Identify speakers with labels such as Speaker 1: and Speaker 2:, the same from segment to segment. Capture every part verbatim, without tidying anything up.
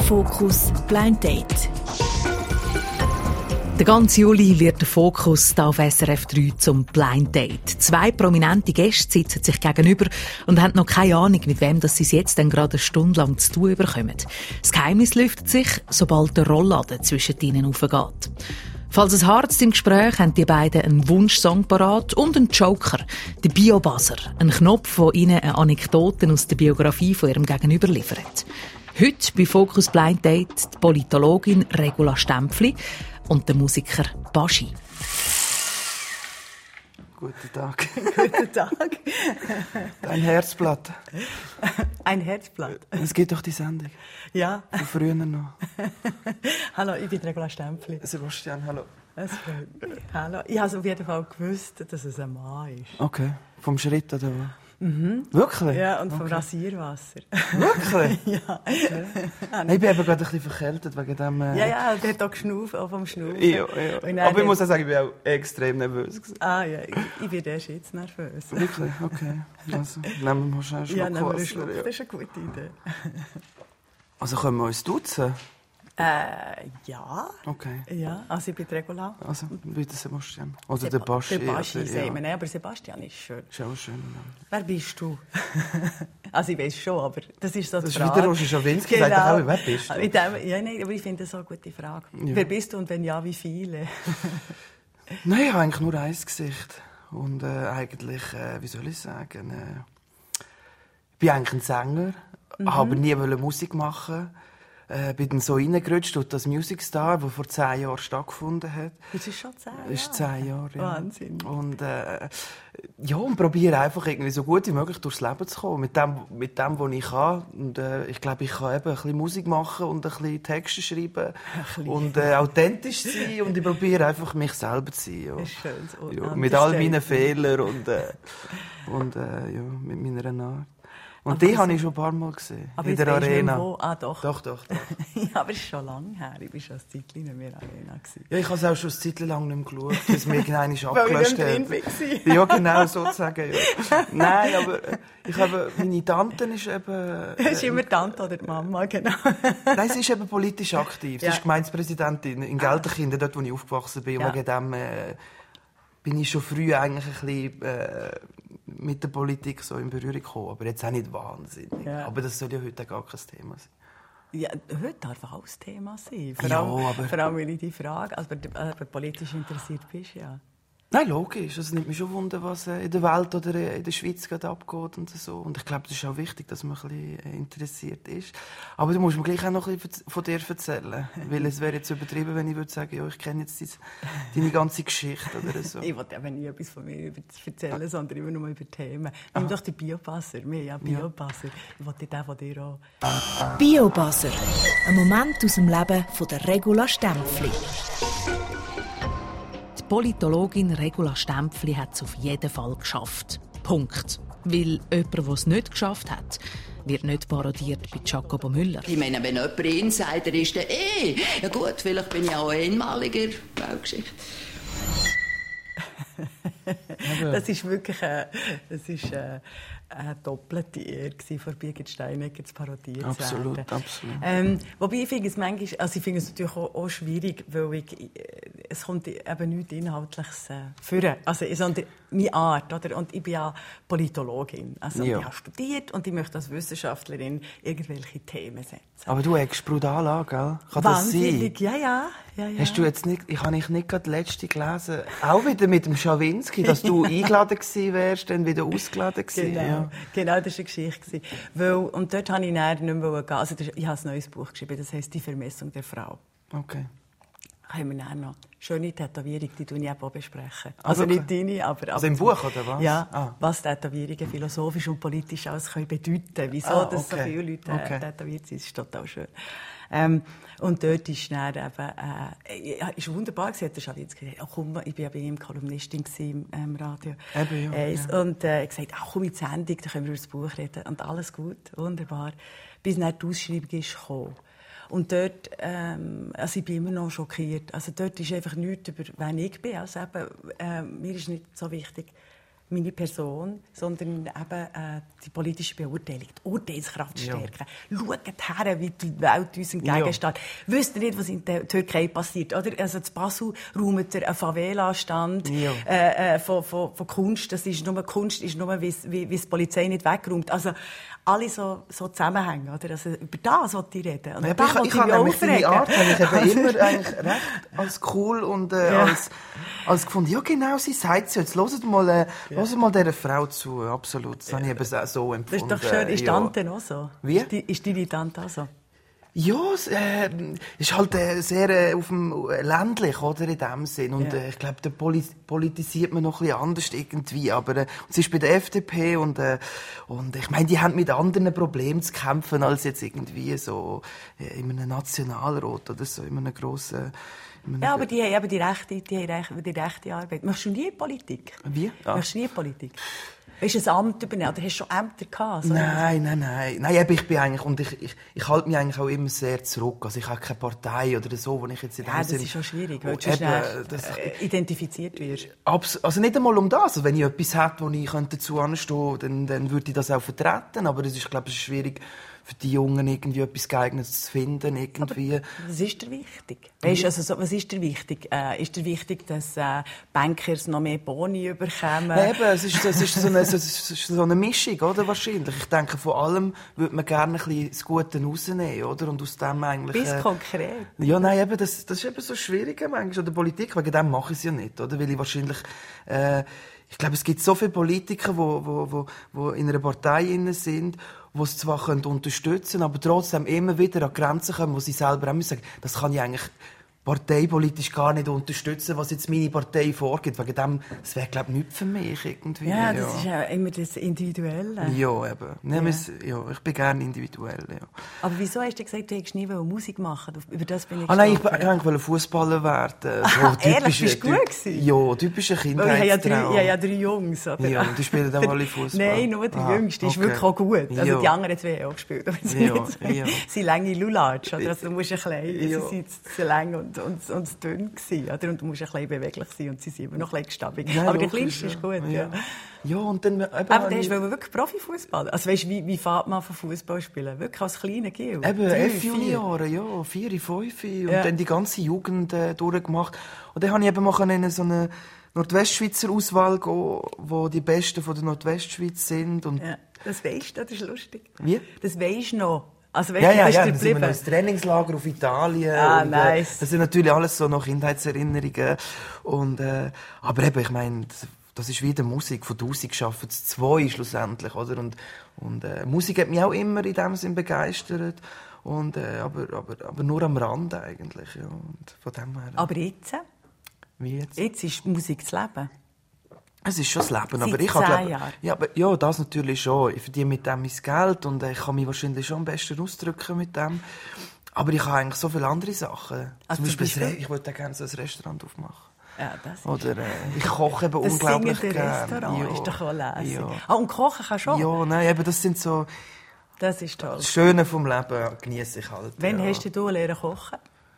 Speaker 1: Fokus Blind Date.
Speaker 2: Der ganze Juli wird der Fokus hier auf S R F drei zum Blind Date. Zwei prominente Gäste sitzen sich gegenüber und haben noch keine Ahnung, mit wem dass sie es jetzt dann gerade eine Stunde lang zu tun bekommen. Das Geheimnis lüftet sich, sobald der Rollladen zwischen ihnen aufgeht. Falls es harzt im Gespräch, haben die beiden einen Wunschsong parat und einen Joker, den Biobuzzer, einen Knopf, der ihnen Anekdoten aus der Biografie von ihrem Gegenüber liefert. Heute bei Fokus Blind Date die Politologin Regula Stempfli und der Musiker Baschi.
Speaker 3: Guten Tag.
Speaker 4: Guten Tag.
Speaker 3: Ein Herzblatt.
Speaker 4: Ein Herzblatt.
Speaker 3: Es gibt doch die Sendung.
Speaker 4: Ja.
Speaker 3: Von früher noch.
Speaker 4: Hallo, ich bin Regula Stempfli.
Speaker 3: Sebastian, hallo.
Speaker 4: Es freut mich. Hallo. Ich habe auf jeden Fall gewusst, dass es ein Mann ist.
Speaker 3: Okay. Vom Schritt oder was?
Speaker 4: Mhm.
Speaker 3: Wirklich?
Speaker 4: Ja, und vom
Speaker 3: okay.
Speaker 4: Rasierwasser.
Speaker 3: Wirklich?
Speaker 4: Ja.
Speaker 3: Okay. Ich bin eben gerade ein bisschen verkältet wegen dem... Äh...
Speaker 4: Ja, ja, der hat auch geschnauft, auch vom Schnaufen.
Speaker 3: Ja, ja. Aber ich muss auch sagen, ich bin auch extrem nervös.
Speaker 4: Ah ja, ich, ich bin erst jetzt nervös.
Speaker 3: Wirklich? Okay. Also, nehmen wir mal schnell einen Schluck
Speaker 4: Ja, nehmen wir einen
Speaker 3: Wasser.
Speaker 4: Schluck.
Speaker 3: Ja.
Speaker 4: Das ist eine gute Idee.
Speaker 3: Also können wir uns duzen?
Speaker 4: Äh, ja.
Speaker 3: Okay.
Speaker 4: Ja, also ich bin Regula.
Speaker 3: Also, wie der Sebastian. Oder
Speaker 4: Seb-
Speaker 3: der Baschi.
Speaker 4: Der Baschi,
Speaker 3: also,
Speaker 4: sagen
Speaker 3: ja.
Speaker 4: wir. Nein, aber Sebastian ist schön.
Speaker 3: Ist auch schön. Ja.
Speaker 4: Wer bist du? Also ich weiß schon, aber das ist so die
Speaker 3: Das ist
Speaker 4: Frage.
Speaker 3: wieder Roger Schawinski, sagt doch auch, wer bist du?
Speaker 4: Mit dem, ja, nein, aber ich finde das auch eine gute Frage.
Speaker 3: Ja.
Speaker 4: Wer bist du und wenn ja, wie viele?
Speaker 3: Nein, ich habe eigentlich nur ein Gesicht. Und äh, eigentlich, äh, wie soll ich sagen, äh, ich bin eigentlich ein Sänger, mhm. habe nie Musik machen. Äh, bin dann so reingerutscht durch das Music Star, das vor zehn Jahren stattgefunden hat.
Speaker 4: Das ist schon zehn Jahre.
Speaker 3: Das ist zehn Jahre, ja.
Speaker 4: Wahnsinn.
Speaker 3: Und, äh, ja, und probiere einfach irgendwie so gut wie möglich durchs Leben zu kommen. Mit dem, mit dem was ich kann. Und, äh, ich glaube, ich kann eben ein bisschen Musik machen und ein bisschen Texte schreiben. Und äh, authentisch sein. Und ich probiere einfach, mich selber zu sein. Ja.
Speaker 4: Das ist schön. So
Speaker 3: Ja, mit all meinen Fehlern und, äh, und äh, ja, mit meiner Art. Und aber die habe ich schon ein paar Mal gesehen.
Speaker 4: Aber
Speaker 3: in der Arena.
Speaker 4: Wo? Ah, doch.
Speaker 3: Doch, doch, doch.
Speaker 4: Ja, aber es ist schon lange her. Ich war schon ein Zeitchen nicht mehr in der Arena.
Speaker 3: Ja, ich habe es auch schon eine Zeit lang nicht mehr geschaut, bis mir irgendeiner abgelöscht hat.
Speaker 4: Weil ich nicht drin war.
Speaker 3: Ja, genau, sozusagen. Ja. Nein, aber ich habe, meine Tante ist eben... Äh,
Speaker 4: Das ist immer die Tante oder die Mama, genau.
Speaker 3: Nein, sie ist eben politisch aktiv. Sie
Speaker 4: Ja.
Speaker 3: ist Gemeindepräsidentin in Gelterkinden, dort wo ich aufgewachsen bin.
Speaker 4: Ja.
Speaker 3: Und wegen dem äh, bin ich schon früh eigentlich ein bisschen... Äh, mit der Politik so in Berührung gekommen, aber jetzt auch nicht wahnsinnig.
Speaker 4: Ja.
Speaker 3: Aber das soll ja heute gar kein Thema sein.
Speaker 4: Ja, heute darf auch das Thema sein. Vor
Speaker 3: Ja,
Speaker 4: allem,
Speaker 3: aber-
Speaker 4: vor allem, weil ich die Frage, also wenn du äh, politisch interessiert bist, ja.
Speaker 3: Nein, logisch. Es nimmt mich schon Wunder, was äh, in der Welt oder in der Schweiz gerade abgeht und so. Und ich glaube, das ist auch wichtig, dass man ein bisschen äh, interessiert ist. Aber du musst mir gleich auch noch ein bisschen von dir erzählen. Weil es wäre jetzt übertrieben, wenn ich würde sagen, ja, ich kenne jetzt deine ganze Geschichte oder so.
Speaker 4: Ich wollte eben nie etwas von mir erzählen, sondern immer nur über Themen. Nimm doch die Biobuzzer. Wir haben ja Biobuzzer. Ich wollte den von dir auch.
Speaker 1: Biobuzzer. Ein Moment aus dem Leben von der Regula Stempfli.
Speaker 2: Die Politologin Regula Stempfli hat es auf jeden Fall geschafft. Punkt. Weil jemand, der es nicht geschafft hat, wird nicht parodiert bei Jacobo Müller.
Speaker 5: Ich meine, wenn jemand Insider ist, dann eh. Ja gut, vielleicht bin ich auch ein einmaliger Weltgeschichte.
Speaker 4: Das ist wirklich eine, das ist eine, eine doppelte Ehre von Birgit Steinegger zu parodiert zu
Speaker 3: Absolut,
Speaker 4: werden.
Speaker 3: absolut.
Speaker 4: Ähm, wobei ich finde es manchmal, also ich finde es natürlich auch, auch schwierig, weil ich, es kommt eben nichts Inhaltliches äh, führen. Also sondern meine Art, oder? Und ich bin ja Politologin. Also
Speaker 3: Ja.
Speaker 4: ich habe studiert und ich möchte als Wissenschaftlerin irgendwelche Themen setzen.
Speaker 3: Aber du eckst brutal an, gell? Kann das sein?
Speaker 4: Wahnsinnig, ja, ja, ja, ja.
Speaker 3: Hast du jetzt nicht, ich habe nicht gerade die letzte gelesen, auch wieder mit dem Schawinski, dass du eingeladen gewesen wärst, dann wieder ausgeladen gewesen.
Speaker 4: Genau,
Speaker 3: Ja.
Speaker 4: genau, das war eine Geschichte. Weil, und dort habe ich dann nicht mehr gehen. Also, ich habe ein neues Buch geschrieben, das heisst «Die Vermessung der Frau».
Speaker 3: Okay.
Speaker 4: Haben wir dann noch schöne Tätowierung, die ich eben auch besprechen.
Speaker 3: Ah,
Speaker 4: Also
Speaker 3: wirklich?
Speaker 4: nicht deine, aber...
Speaker 3: Also im Buch, oder was?
Speaker 4: Ja,
Speaker 3: Ah.
Speaker 4: was Tätowierungen philosophisch und politisch alles können bedeuten. Wieso
Speaker 3: Ah,
Speaker 4: dass so
Speaker 3: okay.
Speaker 4: viele Leute äh,
Speaker 3: Okay.
Speaker 4: tätowiert sind, ist total schön. Ähm, und dort ist dann eben... Äh, ja, ist wunderbar gewesen, hat der Schawinski gesagt, oh, komm, ich war ja bei ihm Kolumnistin im ähm, Radio.
Speaker 3: Eben, ja,
Speaker 4: äh,
Speaker 3: ja.
Speaker 4: Und äh, gesagt, ach, komm in die Sendung, da können wir über das Buch reden. Und alles gut, wunderbar. Bis dann die Ausschreibung ist gekommen. Und dort, ähm, also ich bin immer noch schockiert. Also dort ist einfach nichts über, wer ich bin. Also eben, äh, mir ist nicht so wichtig, meine Person, sondern eben äh, die politische Beurteilung, die Urteilskraft stärken. Ja. Schaut her, wie die Welt uns entgegensteht. Ja. Wisst ihr nicht, was in der Türkei passiert? Oder? Also in Basel räumt er einen Favela-Stand ja. äh, äh, von, von, von Kunst. Das ist nur, Kunst ist nur, wie, wie, wie die Polizei nicht wegräumt. Also alle so, so zusammenhängen. Oder? Also über das wollte ich reden. Und
Speaker 3: ja, ich ich, ich habe nämlich deine Art habe ich immer eigentlich recht als cool und äh, ja. als, als gefunden. Ja genau, sie sagt es jetzt. Hört mal, äh, ja. hört mal dieser Frau zu. Absolut. Das ja. habe ich eben so empfunden.
Speaker 4: Das ist doch schön. Ist
Speaker 3: ja.
Speaker 4: Tante auch so?
Speaker 3: Wie?
Speaker 4: Ist, die, ist deine Tante auch so?
Speaker 3: Ja, es äh, ist halt äh, sehr äh, auf dem äh, ländlich, oder, in dem Sinn. Und
Speaker 4: ja.
Speaker 3: äh, ich glaube, da poli- politisiert man noch ein bisschen anders irgendwie. Aber äh, sie ist bei der F D P und, äh, und ich meine, die haben mit anderen Problemen zu kämpfen, als jetzt irgendwie so äh, in einem Nationalrat oder so, in einem grossen... In einem
Speaker 4: ja, aber die haben eben die rechte, die haben rechte, die rechte Arbeit. Machst du nie Politik?
Speaker 3: Wie? Ja.
Speaker 4: Machst du nie Politik? Willst du ein Amt übernehmen? Oder hast du schon Ämter gehabt? So
Speaker 3: nein, nein, nein. Nein, ich bin eigentlich, und ich, ich, ich halte mich eigentlich auch immer sehr zurück. Also ich habe keine Partei oder so, wo ich jetzt in
Speaker 4: ja, das
Speaker 3: Sinn,
Speaker 4: ist schon schwierig, weil
Speaker 3: oh,
Speaker 4: du schnell äh, identifiziert wirst.
Speaker 3: Abs- also nicht einmal um das. Also wenn ich etwas hätte, wo ich dazu anstehen könnte, dann, dann würde ich das auch vertreten. Aber es ist, glaube ich, schwierig für die Jungen irgendwie etwas Geeignetes zu finden. Irgendwie.
Speaker 4: Aber was ist dir wichtig? Weißt, also, so, was ist dir wichtig? Äh, ist dir wichtig, dass äh, Bankers noch mehr Boni bekommen?
Speaker 3: Nein, eben, es ist, es ist, so, eine, es ist so eine Mischung, oder? Wahrscheinlich. Ich denke, von allem würde man gerne ein bisschen das Gute rausnehmen, oder? Und aus dem eigentlich...
Speaker 4: Bis
Speaker 3: äh,
Speaker 4: konkret.
Speaker 3: Ja, nein, eben, das, das ist eben so schwierig manchmal an der Politik. Wegen dem mache ich es ja nicht, oder? Weil ich wahrscheinlich... Äh, ich glaube, es gibt so viele Politiker, die wo, wo, wo, wo in einer Partei inne sind, die es zwar können unterstützen können, aber trotzdem immer wieder an Grenzen kommen, wo sie selber auch müssen sagen, das kann ich eigentlich parteipolitisch gar nicht unterstützen, was jetzt meine Partei vorgibt. Wegen dem, das wäre, glaube ich, nichts für mich irgendwie.
Speaker 4: Ja, das
Speaker 3: ja.
Speaker 4: ist ja immer das Individuelle.
Speaker 3: Ja, eben. Ja. ja, ich bin gerne individuell, ja.
Speaker 4: Aber wieso hast du gesagt, du hättest nie Musik machen? Über das bin ich
Speaker 3: ah, nein, ich wollte Fußballer werden. So,
Speaker 4: ah, ehrlich, bist du gut gewesen?
Speaker 3: Ja, typischer Kindheitstraum.
Speaker 4: Ich habe ja drei, ja drei Jungs. Oder?
Speaker 3: Ja, und die spielen auch alle Fußball?
Speaker 4: Nein, nur der
Speaker 3: ah,
Speaker 4: Jüngste. Die
Speaker 3: okay.
Speaker 4: ist wirklich auch gut. Also
Speaker 3: ja.
Speaker 4: die anderen zwei haben auch gespielt. Aber sie
Speaker 3: ja, ja.
Speaker 4: sind lange Lulatsch. Also du musst ein bisschen,
Speaker 3: ja.
Speaker 4: sie sind zu lang und, und, und dünn gewesen, oder? Und du musst ein bisschen beweglich sein und sie sind immer noch ein bisschen gestabbig.
Speaker 3: Ja,
Speaker 4: aber der
Speaker 3: logisch,
Speaker 4: Kleinste ist gut.
Speaker 3: Ja, ja. ja und dann...
Speaker 4: Aber der ist wirklich Profifußball. Also weißt du, wie, wie fährt man von Fußball spielen? Wirklich als kleiner Gil?
Speaker 3: Eben, F-Junioren, ja, vier, fünf und ja. dann die ganze Jugend äh, durchgemacht. Und dann habe ich eben mal in so eine Nordwestschweizer Auswahl gehen, wo die Besten von der Nordwestschweiz sind. Und
Speaker 4: ja, das weisst du, das ist lustig.
Speaker 3: Wie?
Speaker 4: Das weisst du noch. Also, weißt,
Speaker 3: ja, ja,
Speaker 4: weißt,
Speaker 3: ja, dann sind wir noch ins Trainingslager auf Italien.
Speaker 4: Ah,
Speaker 3: und,
Speaker 4: nice.
Speaker 3: Äh, das sind natürlich alles so noch Kindheitserinnerungen. Und, äh, aber eben, ich meine, das, das ist wie die Musik. Von tausend schaffen es zwei schlussendlich, oder? Und, und äh, Musik hat mich auch immer in dem Sinn begeistert. Und, äh, aber, aber, aber nur am Rand eigentlich. Ja. Und von dem her,
Speaker 4: aber jetzt?
Speaker 3: Wie jetzt?
Speaker 4: Jetzt ist Musik das Leben.
Speaker 3: Es ist schon das Leben, aber
Speaker 4: Seit
Speaker 3: ich habe,
Speaker 4: zehn
Speaker 3: glaub, ja, aber, ja, das natürlich schon. Ich verdiene mit dem mein Geld und ich kann mich wahrscheinlich schon am besten ausdrücken mit dem. Aber ich habe eigentlich so viele andere Sachen.
Speaker 4: Also
Speaker 3: zum Beispiel, Re- ich würde gerne so ein Restaurant aufmachen.
Speaker 4: Ja, das ist
Speaker 3: Oder äh, ich koche eben
Speaker 4: das
Speaker 3: unglaublich
Speaker 4: gerne. Das Restaurant
Speaker 3: ja.
Speaker 4: ist doch auch lässig.
Speaker 3: Ja.
Speaker 4: Ah, und kochen kannst du auch?
Speaker 3: Ja, nein, eben, das sind so...
Speaker 4: Das ist toll.
Speaker 3: Das Schöne vom Leben genieße ich halt.
Speaker 4: Wann
Speaker 3: ja.
Speaker 4: hast du lernen kochen?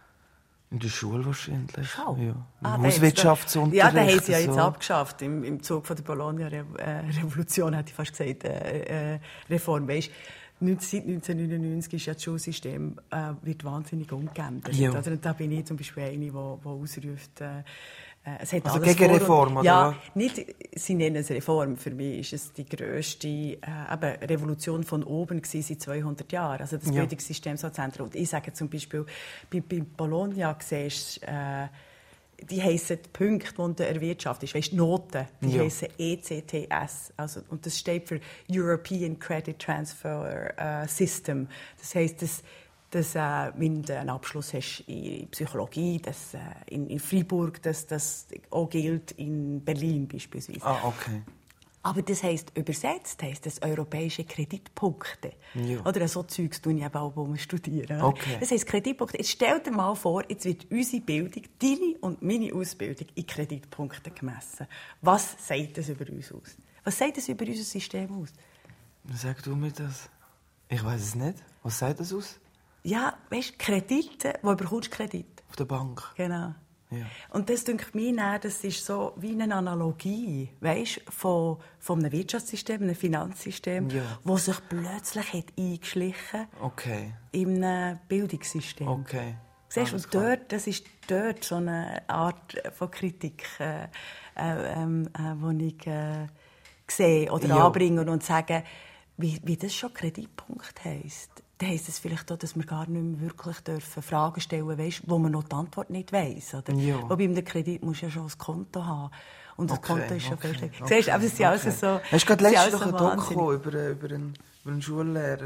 Speaker 3: In der Schule wahrscheinlich.
Speaker 4: Schau.
Speaker 3: Ja.
Speaker 4: Ah,
Speaker 3: Hauswirtschaftsunterricht.
Speaker 4: Ja, da haben sie ja jetzt
Speaker 3: so.
Speaker 4: abgeschafft. Im, Im Zug von der Bologna-Revolution, hätte ich fast gesagt, äh, äh, Reform. Weißt, seit neunzehnhundertneunundneunzig ist ja das Schulsystem äh, wird wahnsinnig umgeändert.
Speaker 3: Ja.
Speaker 4: Also, da bin ich zum Beispiel eine, die ausruft, äh, es hat
Speaker 3: also
Speaker 4: alles
Speaker 3: gegen
Speaker 4: vor
Speaker 3: Reform, oder?
Speaker 4: Ja, nicht, sie nennen es Reform. Für mich ist es die grösste äh, eben Revolution von oben gewesen, seit zweihundert Jahren. Also das
Speaker 3: ja.
Speaker 4: Bildungssystem so zentral. Und ich sage zum Beispiel, bei, bei Bologna siehst äh, die heissen Punkte, die du erwirtschaftest. Weißt, Noten, die
Speaker 3: ja.
Speaker 4: heissen E C T S. Also, und das steht für European Credit Transfer uh, System. Das heisst, dass dass äh, wenn du einen Abschluss hast in Psychologie, dass äh, in, in Freiburg, dass das auch gilt in Berlin beispielsweise.
Speaker 3: Ah, okay.
Speaker 4: Aber das heisst, übersetzt heisst das europäische Kreditpunkte.
Speaker 3: Ja.
Speaker 4: Oder so Zeugs tun ich eben auch, wo wir studieren.
Speaker 3: Okay.
Speaker 4: Das heisst Kreditpunkte. Jetzt stell dir mal vor, jetzt wird unsere Bildung, deine und meine Ausbildung in Kreditpunkten gemessen. Was sagt das über uns aus? Was sagt das über unser System aus?
Speaker 3: Sag du mir das. Ich weiß es nicht. Was sagt das aus?
Speaker 4: Ja, weißt du, Kredite, wo bekommst du Kredit?
Speaker 3: Auf der Bank.
Speaker 4: Genau.
Speaker 3: Ja.
Speaker 4: Und das denke ich mir, das ist so wie eine Analogie, weißt, von, von einem Wirtschaftssystem, einem Finanzsystem,
Speaker 3: ja.
Speaker 4: das sich plötzlich hat eingeschlichen
Speaker 3: okay.
Speaker 4: in einem Bildungssystem.
Speaker 3: Okay.
Speaker 4: Siehst, und dort, das ist dort so eine Art von Kritik, äh, äh, äh, die ich äh, sehe oder
Speaker 3: ja.
Speaker 4: anbringe und sage, wie, wie das schon Kreditpunkt heisst. Dann heisst es vielleicht auch, dass wir gar nicht mehr wirklich dürfen Fragen stellen dürfen, weißt, wo man noch die Antwort nicht weiss. Oder?
Speaker 3: Ja.
Speaker 4: Wobei bei einem Kredit musst du ja schon ein Konto haben. Und das
Speaker 3: okay,
Speaker 4: Konto ist schon
Speaker 3: okay,
Speaker 4: festgelegt.
Speaker 3: okay,
Speaker 4: Siehst du, aber es ist ja
Speaker 3: okay.
Speaker 4: alles so.
Speaker 3: Hast du gerade letztens
Speaker 4: so
Speaker 3: noch ein Doku über, über, einen, über einen Schullehrer,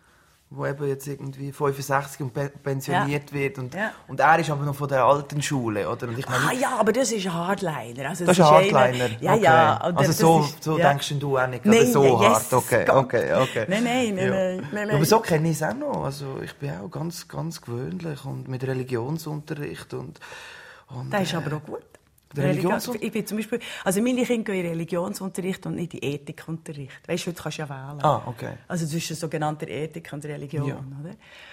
Speaker 3: der eben jetzt irgendwie fünfundsechzig und pe- pensioniert
Speaker 4: ja.
Speaker 3: wird. Und,
Speaker 4: ja.
Speaker 3: und er ist aber noch von der alten Schule. Oder? Und ich meine,
Speaker 4: ah ja, aber das ist ein Hardliner. Also,
Speaker 3: das, das ist ein Hardliner?
Speaker 4: Eine, ja,
Speaker 3: okay.
Speaker 4: ja.
Speaker 3: Also so,
Speaker 4: ist,
Speaker 3: so
Speaker 4: ja.
Speaker 3: denkst du auch nicht,
Speaker 4: nein,
Speaker 3: so
Speaker 4: yes,
Speaker 3: hart. Okay, okay, okay.
Speaker 4: Nein, nein, nein,
Speaker 3: ja.
Speaker 4: nein, nein.
Speaker 3: Aber so kenne ich es auch noch. Also ich bin auch ganz, ganz gewöhnlich und mit Religionsunterricht. Und, und,
Speaker 4: das ist aber auch gut.
Speaker 3: Religionsunterricht?
Speaker 4: Ich bin zum Beispiel, also meine Kinder gehen in Religionsunterricht und nicht in Ethikunterricht. Weißt du, heute kannst du ja wählen.
Speaker 3: Ah, okay.
Speaker 4: Also zwischen sogenannter Ethik und Religion,
Speaker 3: ja.
Speaker 4: oder?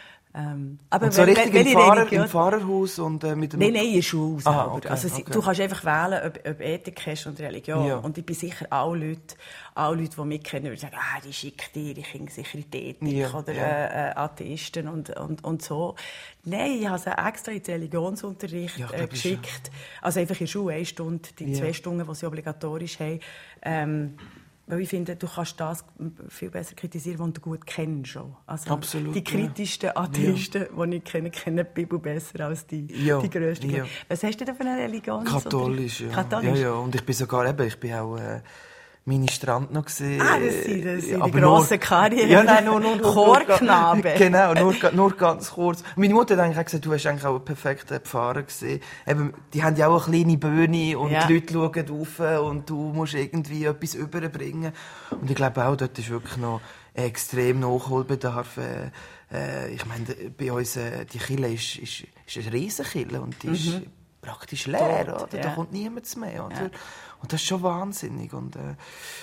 Speaker 4: Ähm, aber
Speaker 3: und so
Speaker 4: wenn,
Speaker 3: richtig
Speaker 4: wenn
Speaker 3: im, Pfarrer,
Speaker 4: Religion...
Speaker 3: im Pfarrerhaus und äh, mit dem...
Speaker 4: Nein, nein, in der Schule
Speaker 3: ah, okay,
Speaker 4: also
Speaker 3: okay.
Speaker 4: du kannst einfach wählen, ob, ob Ethik hast und Religion.
Speaker 3: Ja.
Speaker 4: Und ich bin sicher alle Leute, alle Leute, die mich kennen, würden sagen, ah, die schickt ihre Kinder sicher in die Ethik
Speaker 3: ja,
Speaker 4: oder
Speaker 3: ja.
Speaker 4: Äh, äh, Atheisten und, und, und so. Nein, ich habe sie extra in den Religionsunterricht
Speaker 3: ja,
Speaker 4: äh, geschickt. Also einfach in der Schule, eine Stunde, die
Speaker 3: ja.
Speaker 4: zwei Stunden, die sie obligatorisch haben. Ähm, Weil ich finde, du kannst das viel besser kritisieren, was du gut kennst. Also
Speaker 3: absolut,
Speaker 4: die kritischsten
Speaker 3: ja.
Speaker 4: Atheisten, ja. die ich kenne, kennen die Bibel besser als die,
Speaker 3: ja.
Speaker 4: die grössten.
Speaker 3: Ja.
Speaker 4: Was hast du denn für eine Religion?
Speaker 3: Katholisch, ja.
Speaker 4: Katholisch?
Speaker 3: Ja, ja. Und ich bin sogar eben, ich bin auch äh, Ministrant noch gesehen.
Speaker 4: Ah, das sind, das sind
Speaker 3: aber
Speaker 4: die grossen Karriere.
Speaker 3: Ja, nein, nur, nur, nur
Speaker 4: Chorknabe.
Speaker 3: Genau, nur, nur ganz kurz. Meine Mutter hat eigentlich auch gesagt, du hast eigentlich auch einen perfekten Pfarrer gesehen. Eben, die haben ja auch eine kleine Bühne und
Speaker 4: ja.
Speaker 3: die Leute schauen rauf und du musst irgendwie etwas überbringen. Und ich glaube auch, dort ist wirklich noch extrem Nachholbedarf. Äh, äh, ich meine, bei uns, äh, die Kirche ist, ist, ist eine Riesenkirche und die ist mhm. praktisch leer,
Speaker 4: Tot,
Speaker 3: oder?
Speaker 4: Ja.
Speaker 3: Da kommt niemand mehr, oder?
Speaker 4: Ja.
Speaker 3: Und das ist schon wahnsinnig. Und, äh,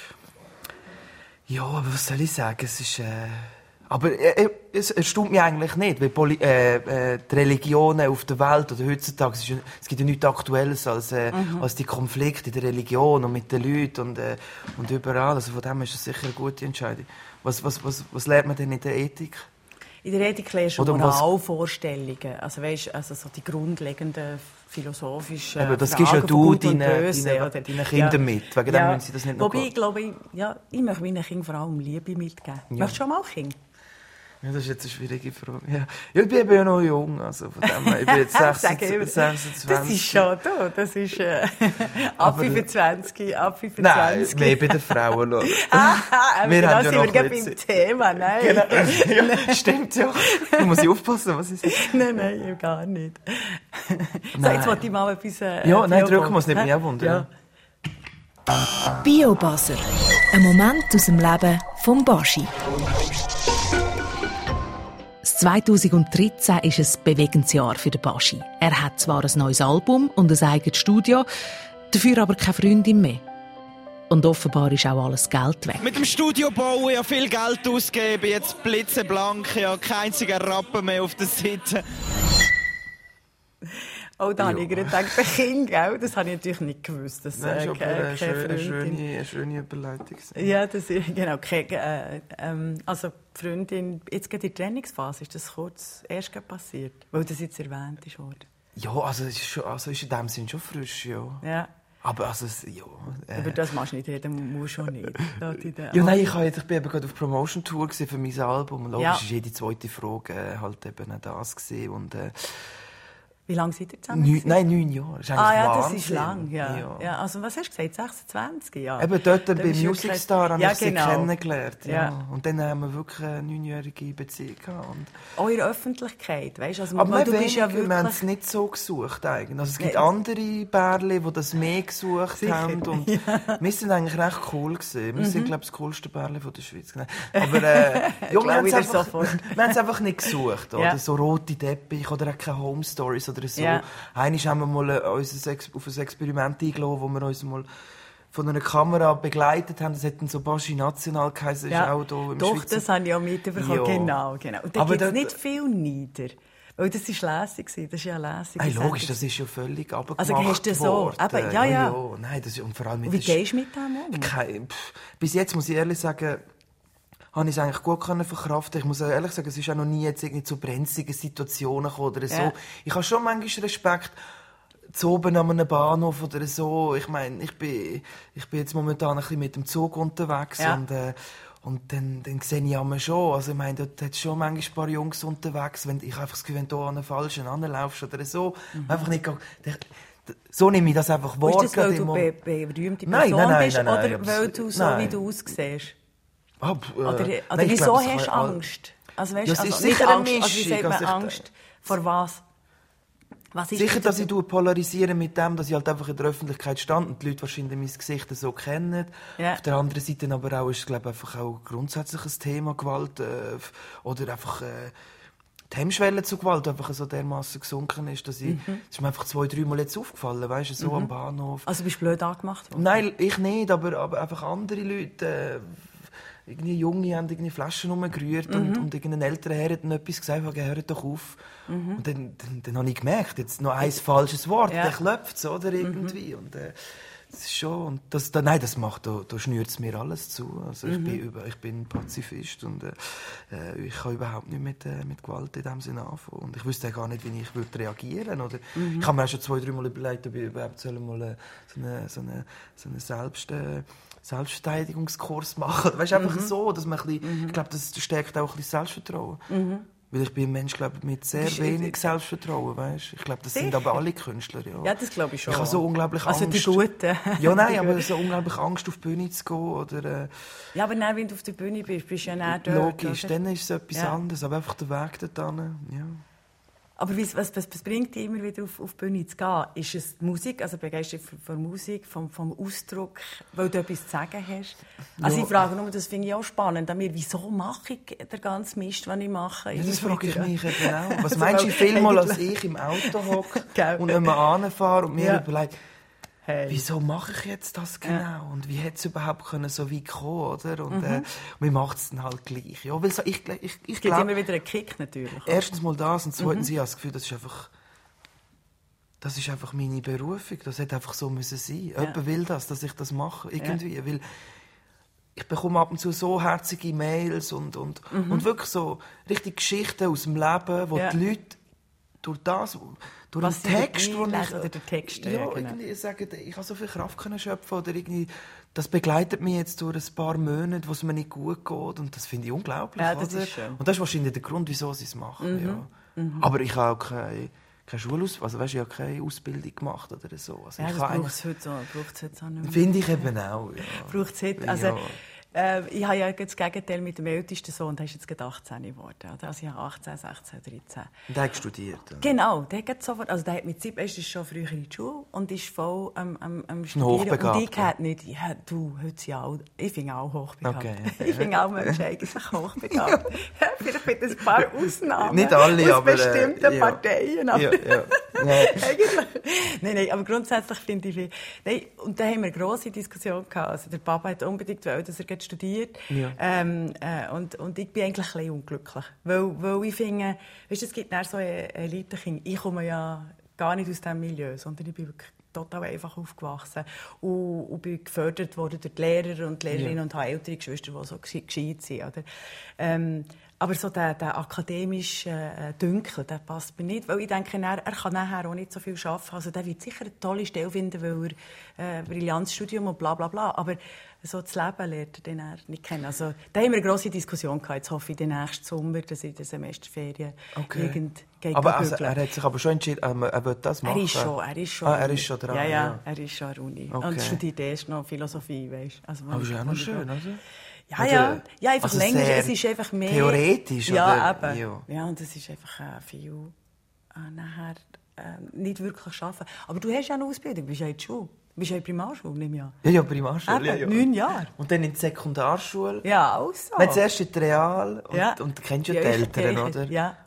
Speaker 3: ja, aber was soll ich sagen? Es ist, äh, aber äh, es erstaunt mich eigentlich nicht, weil Poli äh, äh, die Religionen auf der Welt oder heutzutage, es, ist, es gibt ja nichts Aktuelles als, äh, mhm. als die Konflikte in der Religion und mit den Leuten und, äh, und überall. Also von dem ist das sicher eine gute Entscheidung. Was, was, was, was lernt man denn in der Ethik?
Speaker 4: In der Ethik lernst du
Speaker 3: Oder
Speaker 4: Moralvorstellungen. Also, weißt, also so die grundlegenden philosophischen
Speaker 3: aber das
Speaker 4: Fragen
Speaker 3: gibst ja du
Speaker 4: von Gut
Speaker 3: deinen,
Speaker 4: und Böse,
Speaker 3: deinen,
Speaker 4: oder?
Speaker 3: deinen Kindern ja. mit. Wegen
Speaker 4: ja.
Speaker 3: dem müssen sie das nicht noch
Speaker 4: Wobei, ich glaube, ja, ich möchte meinen Kindern vor allem Liebe mitgeben. Ja. Möchtest du schon mal Kinder?
Speaker 3: Ja, das ist jetzt eine schwierige Frage. Ja, ja ich bin eben ja noch jung, also von dem her, ich bin jetzt sechsundzwanzig.
Speaker 4: Das ist schon da, das ist äh, ab fünfundzwanzig, ab fünfundzwanzig.
Speaker 3: Nein, mehr bei den Frauen.
Speaker 4: Aha, wir haben ja noch beim Thema, nein.
Speaker 3: Genau, ja, stimmt ja. Da muss ich aufpassen, was ich sage.
Speaker 4: Nein, nein, gar nicht. So, jetzt wollte ich mal etwas... Äh,
Speaker 3: ja, nein, drücken wir es, nicht mich auch wundern.
Speaker 1: Ja. Bio-Buzzer. Ein Moment aus dem Leben vom Baschi.
Speaker 2: zweitausenddreizehn ist ein bewegendes Jahr für den Baschi. Er hat zwar ein neues Album und ein eigenes Studio, dafür aber keine Freundin mehr. Und offenbar ist auch alles Geld weg.
Speaker 6: Mit dem Studio bauen, ja viel Geld ausgeben, jetzt blitzeblank, ja kein einziger Rappen mehr auf der Seite.
Speaker 4: Oh, da habe ich gerade gedacht, ein Kind, gell? Das habe ich natürlich nicht gewusst. Das,
Speaker 3: Nein,
Speaker 4: äh,
Speaker 3: ist aber
Speaker 4: keine,
Speaker 3: eine,
Speaker 4: keine
Speaker 3: schöne, eine, schöne, eine schöne Überleitung.
Speaker 4: Ja, das ist, genau. Keine, äh, ähm, also, die Freundin, jetzt geht in die Trainingsphase, ist das kurz erst passiert? Weil das jetzt erwähnt ist worden.
Speaker 3: Ja, also es ist, schon, also ist in dem Sinn schon frisch, ja.
Speaker 4: Ja.
Speaker 3: Aber also, ja... Äh,
Speaker 4: Über das machst du nicht reden, musst schon nicht.
Speaker 3: Ja, nein, ich, ich bin eben gerade auf Promotion-Tour für mein Album. Und logisch
Speaker 4: ja.
Speaker 3: war jede zweite Frage äh, halt eben das gewesen. Und, äh,
Speaker 4: Wie lange seid ihr zusammen?
Speaker 3: Neun, nein, neun Jahre. Das ist
Speaker 4: ah ja,
Speaker 3: Wahnsinn.
Speaker 4: das ist lang. Ja.
Speaker 3: Ja.
Speaker 4: Ja, also was hast du gesagt? sechsundzwanzig? Ja.
Speaker 3: Eben dort
Speaker 4: da
Speaker 3: bei Music Star habe
Speaker 4: ja,
Speaker 3: ich sie
Speaker 4: genau.
Speaker 3: kennengelernt. Ja.
Speaker 4: Ja.
Speaker 3: Und dann haben wir wirklich eine neunjährige Beziehung gehabt. Und
Speaker 4: auch in der Öffentlichkeit, weißt? Also,
Speaker 3: aber
Speaker 4: du
Speaker 3: weniger,
Speaker 4: bist ja wirklich...
Speaker 3: wir haben es nicht so gesucht eigentlich. Also es gibt
Speaker 4: nee.
Speaker 3: andere Bärli, die das mehr gesucht
Speaker 4: Sicher.
Speaker 3: haben. Und
Speaker 4: ja.
Speaker 3: wir sind eigentlich recht cool gewesen. Wir mhm. sind, glaube ich, das coolste Bärli von der Schweiz. Aber äh, ja, wir haben es einfach, einfach nicht gesucht. Oder? Ja. So rote Teppich oder auch keine Home Stories oder so.
Speaker 4: Ja.
Speaker 3: Einmal haben wir mal uns auf ein Experiment eingeladen, wo wir uns mal von einer Kamera begleitet haben. Das hat dann so Baschi National geheißen.
Speaker 4: Ja.
Speaker 3: Auch hier im
Speaker 4: Doch,
Speaker 3: Schweizer...
Speaker 4: das habe ich auch mitbekommen. Ja. Genau, genau. Und da gibt es nicht viel Nieder. Oh, das war lässig, das ist ja lässig.
Speaker 3: Hey, logisch, das ist ja völlig abgemacht
Speaker 4: also, hast du so,
Speaker 3: worden.
Speaker 4: Eben, ja, ja.
Speaker 3: Oh, ja. Nein, das ist, und vor allem mit
Speaker 4: und wie gehst du mit dem um?
Speaker 3: Kein, pff, bis jetzt muss ich ehrlich sagen, habe ich es eigentlich gut können verkraften. Ich muss ehrlich sagen, es ist auch noch nie jetzt irgendwie zu brenzligen Situationen gekommen oder so. Ja. Ich habe schon manchmal Respekt, zu oben an einem Bahnhof oder so. Ich meine, ich bin, ich bin jetzt momentan ein bisschen mit dem Zug unterwegs ja. und, äh, und dann, dann sehe ich einmal schon, also ich meine, dort hat es schon manchmal ein paar Jungs unterwegs, wenn ich einfach das Gefühl, wenn du an den Falschen anlaufst oder so, mhm. einfach nicht, so nehme ich das einfach wahr.
Speaker 4: Ist das, weil du eine berühmte Person nein, nein, nein, bist nein, nein, nein, oder weil du so, nein. wie du aussiehst? Ah, äh, oder oder nein, wieso glaub, hast du Angst? Also, weißt,
Speaker 3: das
Speaker 4: also,
Speaker 3: ist sicher eine Mischung.
Speaker 4: Also, wie sagt man, Angst vor was? Was ist
Speaker 3: sicher, dass ich polarisiere mit dem, dass ich halt einfach in der Öffentlichkeit stand und die Leute wahrscheinlich mein Gesicht so kennen. Yeah. Auf der anderen Seite aber auch ist, glaube ich, einfach auch grundsätzlich ein Thema Gewalt äh, oder einfach äh, die Hemmschwelle zu Gewalt einfach so dermaßen gesunken ist, dass ich, mhm. ist mir einfach zwei, drei Mal jetzt aufgefallen, weißt du, so mhm. am Bahnhof.
Speaker 4: Also bist du blöd angemacht worden?
Speaker 3: Nein, ich nicht, aber, aber einfach andere Leute. Äh, Irgendwie Junge haben irgendwie Flaschen rumgerührt mhm. und, und irgendein älterer Herr hat dann etwas gesagt, hört doch auf. Mhm. Und dann, dann, dann habe ich gemerkt, jetzt noch ein falsches Wort, ja. der klopft es, oder irgendwie. Mhm. Und, äh, das ist schon, und das, da, nein, das macht, da, da schnürt es mir alles zu. Also ich, mhm. bin, über, ich bin Pazifist und äh, ich kann überhaupt nicht mit, äh, mit Gewalt in dem Sinne anfangen. Und ich wüsste gar nicht, wie ich würde reagieren würde. Mhm. Ich habe mir auch schon zwei, drei Mal überlegt, ob ich überhaupt soll mal äh, so eine, so eine, so eine Selbst... Äh, Selbstverteidigungskurs machen. Weißt, einfach mhm. so, dass man ein bisschen, mhm. ich glaube, das stärkt auch ein bisschen Selbstvertrauen. Mhm. Weil ich bin ein Mensch, glaube, mit sehr Bist wenig Selbstvertrauen, weißt? Ich glaube, das Sicher? sind aber alle Künstler, ja.
Speaker 4: Ja, das glaube ich schon.
Speaker 3: Ich habe so unglaublich
Speaker 4: also
Speaker 3: Angst.
Speaker 4: Also die Guten.
Speaker 3: Ja, nein, aber so unglaublich Angst, auf die Bühne zu gehen, oder... Äh,
Speaker 4: ja, aber nein, wenn du auf der Bühne bist, bist du ja nicht dort.
Speaker 3: Logisch, oder? Dann ist es etwas ja. anderes, aber einfach der Weg dorthin, ja.
Speaker 4: Aber was, was, was bringt dich immer wieder auf, auf die Bühne zu gehen? Ist es die Musik, also Begeisterung von Musik, vom, vom Ausdruck, weil du etwas zu sagen hast? Also ja. ich frage nur, das finde ich auch spannend, mir, wieso mache ich den ganzen Mist, was ich mache?
Speaker 3: Ja, das frage ich mich eben auch. Was meinst du viel mal, als ich im Auto hocke und immer anfahre und mir ja. überlege, hey. Wieso mache ich jetzt das genau? Ja. Und wie hätte es überhaupt können so weit kommen, oder? Und, mhm. äh, mir macht es dann halt gleich. Ja, weil so, ich, ich, ich, ich
Speaker 4: es gibt immer wieder einen Kick, natürlich.
Speaker 3: Erstens mal das und zweitens, mhm. ich habe das Gefühl, das ist einfach, das ist einfach meine Berufung. Das hätte einfach so müssen sein. Ja. Jemand will das, dass ich das mache, irgendwie. Ja. Weil ich bekomme ab und zu so herzige Mails und, und, mhm. und wirklich so richtig Geschichten aus dem Leben, wo ja. die Leute durch das, durch
Speaker 4: was
Speaker 3: den Text,
Speaker 4: wo ich, oder der Text,
Speaker 3: ja,
Speaker 4: ja genau.
Speaker 3: irgendwie sagen, ich habe so viel Kraft können schöpfen oder irgendwie, das begleitet mich jetzt durch ein paar Monate, wo es mir nicht gut geht und das finde ich unglaublich.
Speaker 4: Ja, das
Speaker 3: oder?
Speaker 4: Ist schön.
Speaker 3: Und das ist wahrscheinlich der Grund, wieso sie es machen.
Speaker 4: Mhm.
Speaker 3: Ja.
Speaker 4: Mhm.
Speaker 3: Aber ich habe auch keine, keine Schulausbildung, also weißt, ich habe keine Ausbildung gemacht oder so. Also
Speaker 4: ja,
Speaker 3: ich
Speaker 4: das braucht es heute, so, heute auch nicht mehr.
Speaker 3: Finde ich eben auch. Ja.
Speaker 4: Braucht es heute. Also, ja. Äh, ich habe ja das Gegenteil mit dem ältesten Sohn, der ist jetzt gerade achtzehn geworden. Also ich habe achtzehn, sechzehn, dreizehn.
Speaker 3: Und der hat studiert? Oder?
Speaker 4: Genau, der hat sofort, also der hat mit sieben, ist schon früher in die Schule und ist voll am, am, am Studieren.
Speaker 3: Hochbegabt.
Speaker 4: Und ich hätte nicht, ja, du, heute sind auch, ich finde auch hochbegabt.
Speaker 3: Okay.
Speaker 4: Ich finde auch Menschen eigentlich hochbegabt. Vielleicht mit ein paar Ausnahmen.
Speaker 3: Nicht alle,
Speaker 4: aus
Speaker 3: aber...
Speaker 4: bestimmten
Speaker 3: äh, ja.
Speaker 4: Parteien. Aber
Speaker 3: ja, ja.
Speaker 4: eigentlich, nein, nein, aber grundsätzlich finde ich, nein, und da haben wir eine grosse Diskussion gehabt. Also der Papa hat unbedingt wollen, dass er studiert.
Speaker 3: Ja.
Speaker 4: Ähm, äh, und, und ich bin eigentlich ein bisschen unglücklich. Weil, weil ich finde, weißt, es gibt so eine Elite-Kinder. Ich komme ja gar nicht aus diesem Milieu, sondern ich bin wirklich total einfach aufgewachsen. Und, und bin gefördert worden durch die Lehrer und die Lehrerinnen ja. und habe ältere Geschwister, die so gescheit sind. Oder? Ähm, aber so der, der akademische äh, Dünkel, der passt mir nicht. Weil ich denke, er, er kann nachher auch nicht so viel arbeiten. Also der wird sicher eine tolle Stelle finden, weil er äh, Brillanzstudium und bla bla bla. Aber so das Leben lernt er dann nicht kennen. Also, da haben wir eine grosse Diskussion gehabt. Jetzt hoffe ich, den nächsten Sommer, dass in der Semesterferien
Speaker 3: okay.
Speaker 4: irgend geht.
Speaker 3: Aber also, er hat sich aber schon entschieden, er will das machen?
Speaker 4: Er ist schon, er ist schon.
Speaker 3: Ah, er ist schon dran?
Speaker 4: Ja, ja,
Speaker 3: ja.
Speaker 4: er ist schon an der Uni.
Speaker 3: Okay.
Speaker 4: Und studiert erst noch Philosophie, weißt. Also,
Speaker 3: aber ist ja auch noch schön, oder?
Speaker 4: Ja,
Speaker 3: also,
Speaker 4: ja. Ja, einfach
Speaker 3: also
Speaker 4: länger. Es ist einfach mehr...
Speaker 3: Theoretisch,
Speaker 4: ja,
Speaker 3: oder?
Speaker 4: Eben. Ja. ja, und es ist einfach äh, viel äh, nachher äh, nicht wirklich arbeiten. Aber du hast ja eine Ausbildung, du bist ja in der Schule. Du bist ja in der Primarschule, nehme ich an.
Speaker 3: Ja, ja, Primarschule.
Speaker 4: Eben,
Speaker 3: ja, ja.
Speaker 4: neun Jahre.
Speaker 3: Und dann in die Sekundarschule.
Speaker 4: Ja, auch so.
Speaker 3: Nein, zuerst in die Real und,
Speaker 4: ja.
Speaker 3: und du kennst ja,
Speaker 4: ja
Speaker 3: die Eltern,
Speaker 4: ja,
Speaker 3: oder?
Speaker 4: Ja.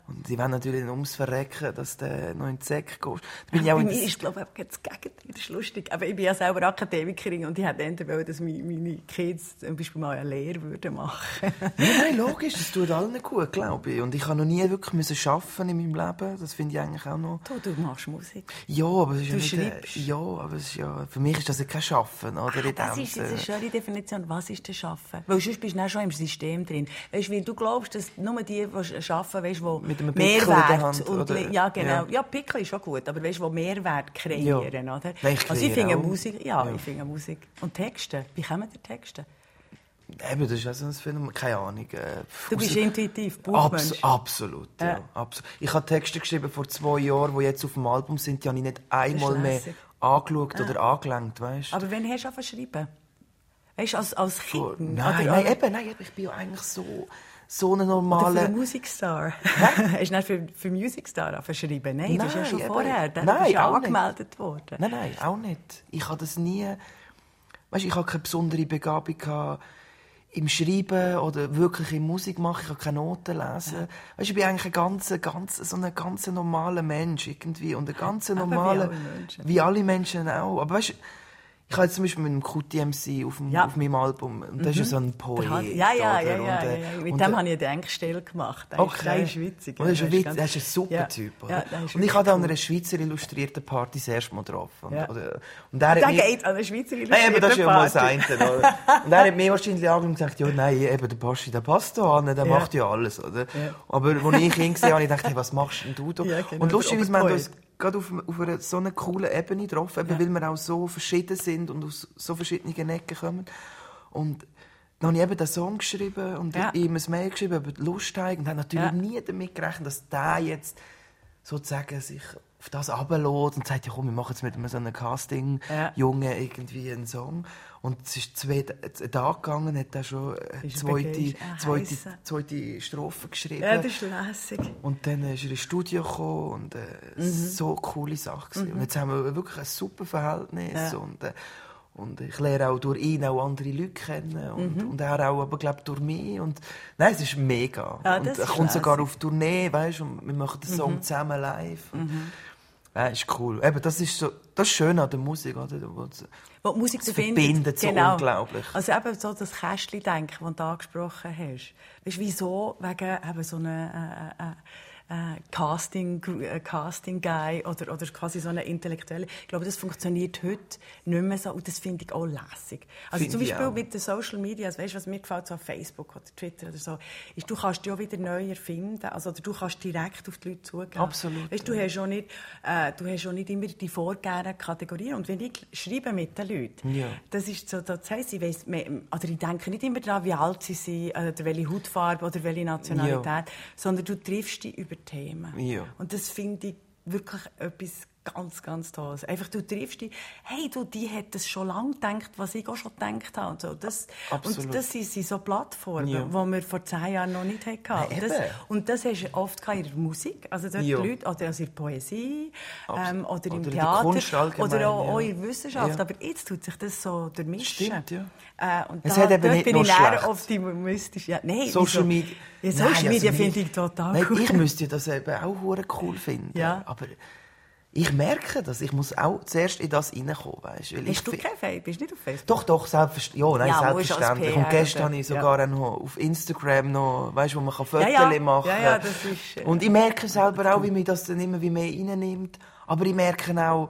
Speaker 3: Und die wollen natürlich ums Verrecken, dass du noch in die Säcke gehst. Da bin ich auch
Speaker 4: Bei
Speaker 3: in
Speaker 4: mir ist, glaube ich, das Gegenteil. Das ist lustig. Aber ich bin ja selber Akademikerin und ich hätte eher wollen, dass meine Kids zum Beispiel mal eine Lehre würden machen.
Speaker 3: Ja, nein, logisch, das tut allen gut, glaube ich. Und ich habe noch nie wirklich müssen arbeiten in meinem Leben. Das finde ich eigentlich auch noch...
Speaker 4: Du, du machst Musik.
Speaker 3: Ja, aber es ist
Speaker 4: du
Speaker 3: ja nicht... Ja, aber es ist ja... Für mich ist das ja kein Schaffen, oder?
Speaker 4: Ah, das ist jetzt eine schöne Definition. Was ist das Schaffen? Weil sonst bist du auch schon im System drin. Weißt du, weil du glaubst, dass nur die, die arbeiten, weißt du,
Speaker 3: mit einem
Speaker 4: Mehrwert
Speaker 3: Hand,
Speaker 4: und
Speaker 3: oder?
Speaker 4: ja, genau. Ja,
Speaker 3: Ja,
Speaker 4: Pickel ist schon gut, aber weißt du, die Mehrwert kreieren,
Speaker 3: ja.
Speaker 4: oder?
Speaker 3: Nein, ich
Speaker 4: also ich finde
Speaker 3: auch.
Speaker 4: Musik, ja,
Speaker 3: ja,
Speaker 4: ich finde Musik. Und Texte, wie kommen die Texte?
Speaker 3: Eben, das ist auch so ein Phänomen, keine Ahnung. Äh,
Speaker 4: Du bist
Speaker 3: aus-
Speaker 4: intuitiv, Buchmensch.
Speaker 3: Abs absolut, ja.
Speaker 4: Ja.
Speaker 3: Absolut. Ich habe Texte geschrieben vor zwei Jahren, die jetzt auf dem Album sind, die habe ich nicht einmal mehr
Speaker 4: lässig.
Speaker 3: angeschaut oder angelenkt, weißt du?
Speaker 4: Aber wenn hast du angefangen zu schreiben? Weißt du, als, als
Speaker 3: Vor-
Speaker 4: Kind?
Speaker 3: Nein,
Speaker 4: oder,
Speaker 3: nein,
Speaker 4: oder,
Speaker 3: eben, nein, eben, ich bin ja eigentlich so, so ein
Speaker 4: oder für
Speaker 3: normaler...
Speaker 4: einen Musikstar? Hast du nicht für, für Musikstar angefangen zu schreiben? Nein, das ist ja
Speaker 3: Nein,
Speaker 4: schon
Speaker 3: eben.
Speaker 4: vorher. Da
Speaker 3: Nein,
Speaker 4: bist du ja
Speaker 3: auch nicht.
Speaker 4: angemeldet worden.
Speaker 3: Nein, nein, auch nicht. Ich habe das nie... Weißt, ich habe keine besondere Begabung gehabt im Schreiben oder wirklich in Musik machen. Ich habe keine Noten lesen. Weißt, ich bin eigentlich ein ganz, ganz, so ein ganz normaler Mensch irgendwie und ein ganz normaler,
Speaker 4: alle Menschen.
Speaker 3: wie alle Menschen auch. Aber weißt, ich habe jetzt zum Beispiel mit dem Q T M C auf, dem,
Speaker 4: Ja.
Speaker 3: auf meinem Album und das ist ja so ein Poet.
Speaker 4: Ja, ja, ja,
Speaker 3: oder?
Speaker 4: ja,
Speaker 3: Und,
Speaker 4: ja,
Speaker 3: äh,
Speaker 4: ja. Mit
Speaker 3: und,
Speaker 4: dem
Speaker 3: äh,
Speaker 4: habe ich eine Denkstelle gemacht. Der
Speaker 3: Okay.
Speaker 4: ist, der ist witzig.
Speaker 3: Und er ist ein,
Speaker 4: Der
Speaker 3: Witz,
Speaker 4: ganz-
Speaker 3: er ist ein super
Speaker 4: Ja.
Speaker 3: Typ. Oder?
Speaker 4: Ja, der ist
Speaker 3: und ich
Speaker 4: wirklich
Speaker 3: habe an
Speaker 4: cool.
Speaker 3: einer Schweizer illustrierten Party das erste Mal getroffen. Und,
Speaker 4: Ja.
Speaker 3: oder, und er hat
Speaker 4: Der
Speaker 3: mich-
Speaker 4: geht an der Schweizer
Speaker 3: Nein, eben, das ist ja mal das
Speaker 4: Party.
Speaker 3: eine, oder? Und er hat mir wahrscheinlich angeschaut und gesagt, ja, nein, eben, der Basti, der passt da an, der
Speaker 4: Ja.
Speaker 3: macht ja alles, oder?
Speaker 4: Ja.
Speaker 3: Aber als ich ihn gesehen habe, habe ich gedacht, hey, was machst denn du da?
Speaker 4: Ja, genau,
Speaker 3: und lustigerweise, wir haben
Speaker 4: der
Speaker 3: uns gerade auf, auf einer so einer coolen Ebene getroffen, eben,
Speaker 4: Ja.
Speaker 3: weil wir auch so verschieden sind und aus so verschiedenen Ecken kommen. Und dann habe ich eben den Song geschrieben und
Speaker 4: Ja.
Speaker 3: ihm ein Mail geschrieben über die Lust und habe natürlich
Speaker 4: Ja.
Speaker 3: nie damit gerechnet, dass der jetzt sozusagen sich auf das runterlässt und sagt, ja komm, wir machen jetzt mit einem so einem Casting-Jungen irgendwie einen Song. Und es ist zwei einen Tag gegangen, hat er schon eine
Speaker 4: Ist er
Speaker 3: zweite,
Speaker 4: begeistert?
Speaker 3: zweite,
Speaker 4: Heissen.
Speaker 3: zweite Strophe geschrieben.
Speaker 4: Ja, das ist lässig.
Speaker 3: Und dann ist er ins Studio gekommen und äh, so eine coole Sache gewesen. Und jetzt haben wir wirklich ein super Verhältnis.
Speaker 4: Ja.
Speaker 3: Und, äh, und ich lerne auch durch ihn auch andere Leute kennen. Und, und er auch, aber glaube durch mich. Und, nein, es ist mega.
Speaker 4: Ja,
Speaker 3: und
Speaker 4: das
Speaker 3: er
Speaker 4: ist
Speaker 3: kommt sogar
Speaker 4: lässig.
Speaker 3: auf Tournee, weißt, und wir machen den Song zusammen live. Und, ja, ist cool. Eben, das ist so, das ist schön an der Musik, oder? Wo es-
Speaker 4: Wo die Musik
Speaker 3: Es
Speaker 4: zu finden.
Speaker 3: verbindet so unglaublich.
Speaker 4: Also eben so das Kästchen-Denken, das du angesprochen hast. Weißt du, wieso? Wegen eben so einem äh, äh, äh, Casting, äh, Casting Guy oder, oder quasi so eine Intellektuelle. Ich glaube, das funktioniert heute nicht mehr so und das finde ich auch lässig. Also
Speaker 3: Finde
Speaker 4: zum
Speaker 3: ich
Speaker 4: Beispiel
Speaker 3: auch.
Speaker 4: mit den Social Media, also weißt du, was mir gefällt, so auf Facebook oder Twitter oder so, ist, du kannst dich auch wieder neu erfinden. Also oder du kannst direkt auf die Leute zugehen.
Speaker 3: Absolut,
Speaker 4: Weißt, du,
Speaker 3: ja.
Speaker 4: hast auch nicht, äh, du hast auch nicht immer die vorgegebenen Kategorien. Und wenn ich schreibe mit den Leuten,
Speaker 3: Ja.
Speaker 4: das ist so, das heisst, ich weiss, mehr- oder ich denke nicht immer daran, wie alt sie sind, oder welche Hautfarbe oder welche Nationalität,
Speaker 3: Ja.
Speaker 4: sondern du triffst dich über Themen.
Speaker 3: Ja.
Speaker 4: Und das finde ich wirklich etwas ganz, ganz Tolles. Einfach, du triffst dich, hey, du, die hat das schon lange gedacht, was ich auch schon gedacht habe. Und, so. das,
Speaker 3: Absolut.
Speaker 4: und das sind, sind so Plattformen,
Speaker 3: Ja.
Speaker 4: die wir vor zehn Jahren noch nicht hatten.
Speaker 3: Nein,
Speaker 4: das,
Speaker 3: eben.
Speaker 4: und das hast du oft in der Musik, also dort
Speaker 3: Ja.
Speaker 4: die Leute, oder also in der Poesie,
Speaker 3: Abs-
Speaker 4: ähm, oder im
Speaker 3: oder in der
Speaker 4: Theater,
Speaker 3: Kunst allgemein,
Speaker 4: oder auch,
Speaker 3: ja.
Speaker 4: auch in der Wissenschaft.
Speaker 3: Ja.
Speaker 4: Aber jetzt tut sich das so durchmischen.
Speaker 3: Stimmt, ja.
Speaker 4: Äh, und
Speaker 3: Es
Speaker 4: da,
Speaker 3: hat eben
Speaker 4: dort
Speaker 3: nicht
Speaker 4: bin
Speaker 3: nur
Speaker 4: ich näher
Speaker 3: schlecht.
Speaker 4: optimistisch. Ja, nein,
Speaker 3: Social
Speaker 4: wieso?
Speaker 3: Media.
Speaker 4: Ja, Social
Speaker 3: Nein,
Speaker 4: Media
Speaker 3: also
Speaker 4: finde
Speaker 3: mir-
Speaker 4: ich total
Speaker 3: Nein,
Speaker 4: cool.
Speaker 3: ich müsste das eben auch hure cool finden.
Speaker 4: Ja.
Speaker 3: Aber ich merke das. Ich muss auch zuerst in das reinkommen, weißt? Weil ich
Speaker 4: Hast du
Speaker 3: fi-
Speaker 4: kein Facebook? Bist du nicht auf Facebook?
Speaker 3: Doch, doch, selbstverständlich. Ja, nein,
Speaker 4: Ja, musst als
Speaker 3: selbstverständlich.
Speaker 4: P R
Speaker 3: Und gestern
Speaker 4: oder-
Speaker 3: habe ich sogar auch noch auf Instagram noch, weißt, wo man kann Fotos
Speaker 4: Ja, ja.
Speaker 3: machen
Speaker 4: Ja, ja, das ist, äh,
Speaker 3: Und ich merke selber auch, wie mich das dann immer wie mehr reinnimmt. Aber ich merke auch,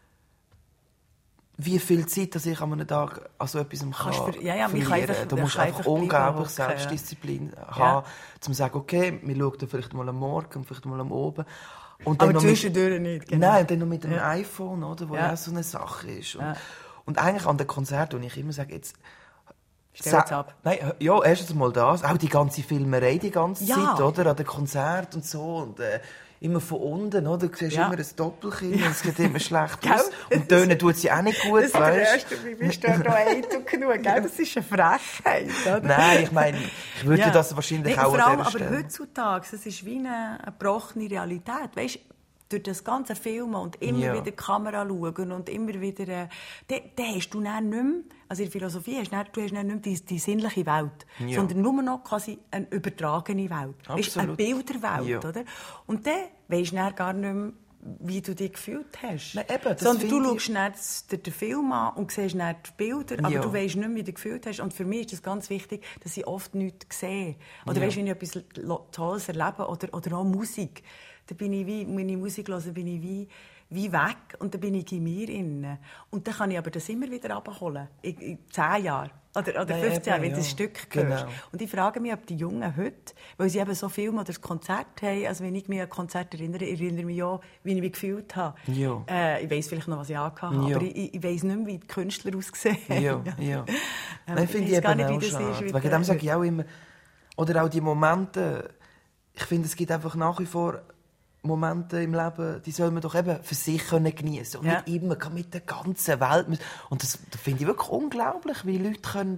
Speaker 3: wie viel Zeit dass ich an einem Tag an so etwas kann
Speaker 4: Kannst für- ja, ja, man kann
Speaker 3: verlieren.
Speaker 4: einfach-
Speaker 3: Da
Speaker 4: man
Speaker 3: musst du
Speaker 4: kann
Speaker 3: einfach
Speaker 4: einfach bleiben
Speaker 3: unglaublich
Speaker 4: hocken, ja.
Speaker 3: Selbstdisziplin haben, um zu sagen, okay, wir schauen dann vielleicht mal am Morgen und vielleicht mal am Oben. Und
Speaker 4: Aber
Speaker 3: noch mit-
Speaker 4: zwischendurch nicht, genau.
Speaker 3: Nein, und dann noch mit dem
Speaker 4: Ja.
Speaker 3: iPhone, oder, wo
Speaker 4: Ja.
Speaker 3: ja auch so eine Sache ist. Und,
Speaker 4: Ja.
Speaker 3: und eigentlich an den Konzerten, wo ich immer sage, jetzt...
Speaker 4: Stell
Speaker 3: Sa-
Speaker 4: jetzt ab.
Speaker 3: Nein, ja, erstens mal das. Auch die ganze Filmerei die ganze
Speaker 4: Ja.
Speaker 3: Zeit, oder? An den Konzerten und so. Und, äh, immer von unten, oder? Du siehst
Speaker 4: Ja.
Speaker 3: immer ein Doppelkinn und es sieht immer schlecht
Speaker 4: Gell?
Speaker 3: aus. Und tönen tut sie auch nicht gut,
Speaker 4: Das ist der
Speaker 3: weißt
Speaker 4: erste, wie bist du da eitel genug, gell? Das ist eine Frechheit, oder?
Speaker 3: Nein, ich meine, ich würde
Speaker 4: Ja.
Speaker 3: das wahrscheinlich
Speaker 4: Nee,
Speaker 3: auch
Speaker 4: vor
Speaker 3: an
Speaker 4: allem,
Speaker 3: dieser
Speaker 4: aber
Speaker 3: Stelle.
Speaker 4: heutzutage, es ist wie eine, eine gebrochene Realität. Weißt, durch das ganze Filmen und immer
Speaker 3: ja.
Speaker 4: wieder die Kamera schauen und immer wieder, äh, dann, dann hast du dann nicht mehr, also in der Philosophie hast du dann, du hast dann nicht mehr die, die sinnliche Welt, ja. sondern nur noch quasi eine übertragene Welt. Absolut. Eine Bilderwelt, ja. oder? Und dann weisst du dann gar nicht mehr, wie du dich gefühlt hast.
Speaker 3: Nein, eben,
Speaker 4: sondern du schaust ich... dann den Film an und siehst dann die Bilder, aber
Speaker 3: ja.
Speaker 4: du weisst nicht mehr, wie du dich gefühlt hast. Und für mich ist es ganz wichtig, dass ich oft nichts sehe. Oder
Speaker 3: ja.
Speaker 4: weisst, wenn ich etwas Tolles erlebe oder, oder auch Musik. Da bin ich wie, wenn ich Musik höre, bin ich wie, wie weg und dann bin ich in mir inne. Und dann kann ich aber das immer wieder abholen. In, in zehn Jahren oder, oder fünfzehn Jahren, wenn du ja. das Stück hörst. Genau. Und ich frage mich, ob die Jungen heute, weil sie eben so Filme oder das Konzert haben, also wenn ich mich an ein Konzert erinnere, erinnere ich mich auch, wie ich mich gefühlt habe. Ja. Äh, ich weiss vielleicht noch, was ich angehabt habe, ja. aber ich, ich weiss nicht mehr, wie die Künstler ausgesehen haben.
Speaker 3: Ja, ja. Nein, finde ich eben auch schade. Wegen dem sage ich auch immer, oder auch die Momente, ich finde, es gibt einfach nach wie vor Momente im Leben, die soll man doch eben für sich können genießen und ja. nicht immer mit der ganzen Welt. Und das, das finde ich wirklich unglaublich, wie Leute können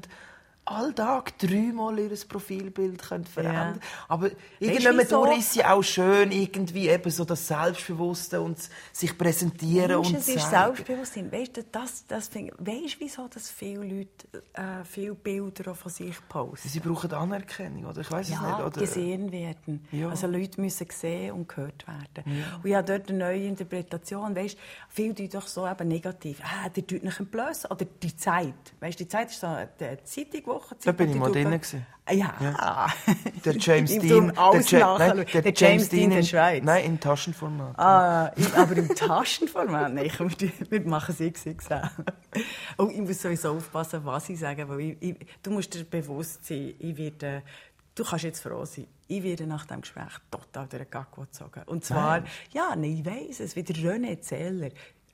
Speaker 3: alltag dreimal ihr Profilbild können verändern. Ja. Aber irgendwann so? Ist es auch schön, irgendwie eben so das Selbstbewusste und sich präsentieren
Speaker 4: Mensch,
Speaker 3: und
Speaker 4: es
Speaker 3: zeigen.
Speaker 4: ist Selbstbewusstsein. Weißt du, das, das find, weißt, wieso dass viele Leute äh, viele Bilder von sich posten?
Speaker 3: Sie brauchen Anerkennung, oder? Ich weiss
Speaker 4: ja,
Speaker 3: es nicht. Oder?
Speaker 4: gesehen werden. Ja. Also Leute müssen gesehen und gehört werden. Ja. Und ich habe dort eine neue Interpretation. Weißt, viele tun doch so eben negativ. Ah, die tut nicht entblößen. Oder die Zeit. Weißt, die Zeit ist so eine Zeitung,
Speaker 3: da bin ich mal drin.
Speaker 4: Ja.
Speaker 3: ja. Der James Dean.
Speaker 4: Der, ja
Speaker 3: nein, der,
Speaker 4: der
Speaker 3: James,
Speaker 4: James Dean
Speaker 3: in
Speaker 4: der Schweiz.
Speaker 3: Nein, im Taschenformat.
Speaker 4: Ah, aber im Taschenformat? Nein, komm, wir machen es X X L. Und ich muss sowieso aufpassen, was ich sage. Weil ich, ich, du musst dir bewusst sein, ich werde, du kannst jetzt froh sein, ich werde nach diesem Gespräch total durch den Gaggo gezogen. Und zwar, nein. ja, nein, ich weiss es, wie der René Zeller,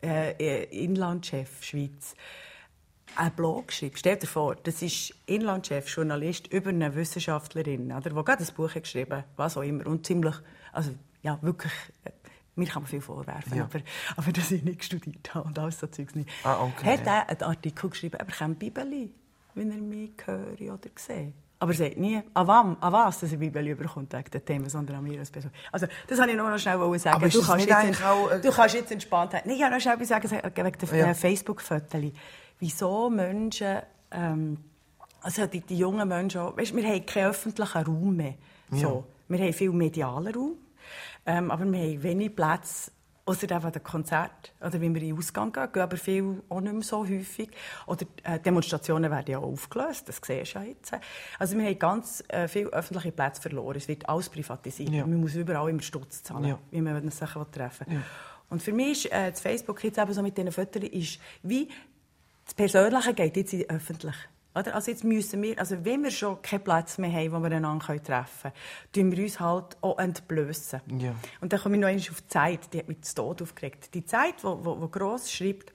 Speaker 4: äh, Inlandchef Schweiz, einen Blog geschrieben. Stell dir vor, das ist Inlandchef, Journalist über eine Wissenschaftlerin, oder, die gerade ein Buch hat geschrieben, was auch immer, und ziemlich, also ja, wirklich, mir kann man viel vorwerfen, ja. aber, aber dass ich nicht studiert habe und alles so Zeugs nicht.
Speaker 3: Ah, okay.
Speaker 4: Hat er einen Artikel geschrieben, er bekommt Bibeli, wenn er mich höre oder sehe. Aber er sagt nie, an, wem, an was dass er Bibeli überkommt wegen dem Thema, sondern an mir als Person. Also, das wollte ich nur noch schnell sagen.
Speaker 3: Aber
Speaker 4: du, kannst jetzt,
Speaker 3: auch, äh...
Speaker 4: du kannst jetzt entspannt sein. Nein, ich wollte noch schnell sagen, wegen der
Speaker 3: ja.
Speaker 4: Facebook-Fotos. Wieso Menschen, ähm, also die, die jungen Menschen, auch, weißt, wir haben keinen öffentlichen Raum mehr. So. Ja. Wir haben viel medialen Raum, ähm, aber wir haben wenig Plätze, außer eben den Konzert oder wenn wir in den Ausgang gehen, gehen aber viel auch nicht mehr so häufig. Oder äh, Demonstrationen werden ja auch aufgelöst, das siehst du ja jetzt. Also wir haben ganz äh, viele öffentliche Plätze verloren, es wird alles privatisiert. Ja. Man muss überall immer Stutz zahlen, ja. wie man sich treffen will. Ja. Und für mich ist äh, das Facebook jetzt eben so mit diesen Fotos ist wie das Persönliche geht jetzt in die Öffentliche. Oder? Also jetzt müssen wir, also wenn wir schon keinen Platz mehr haben, wo wir einander treffen können, tun wir uns halt auch entblößen. Ja. Und dann komme ich noch einmal auf die Zeit, die hat mich zu Tod aufgeregt. Die Zeit, die, die, die gross schreibt,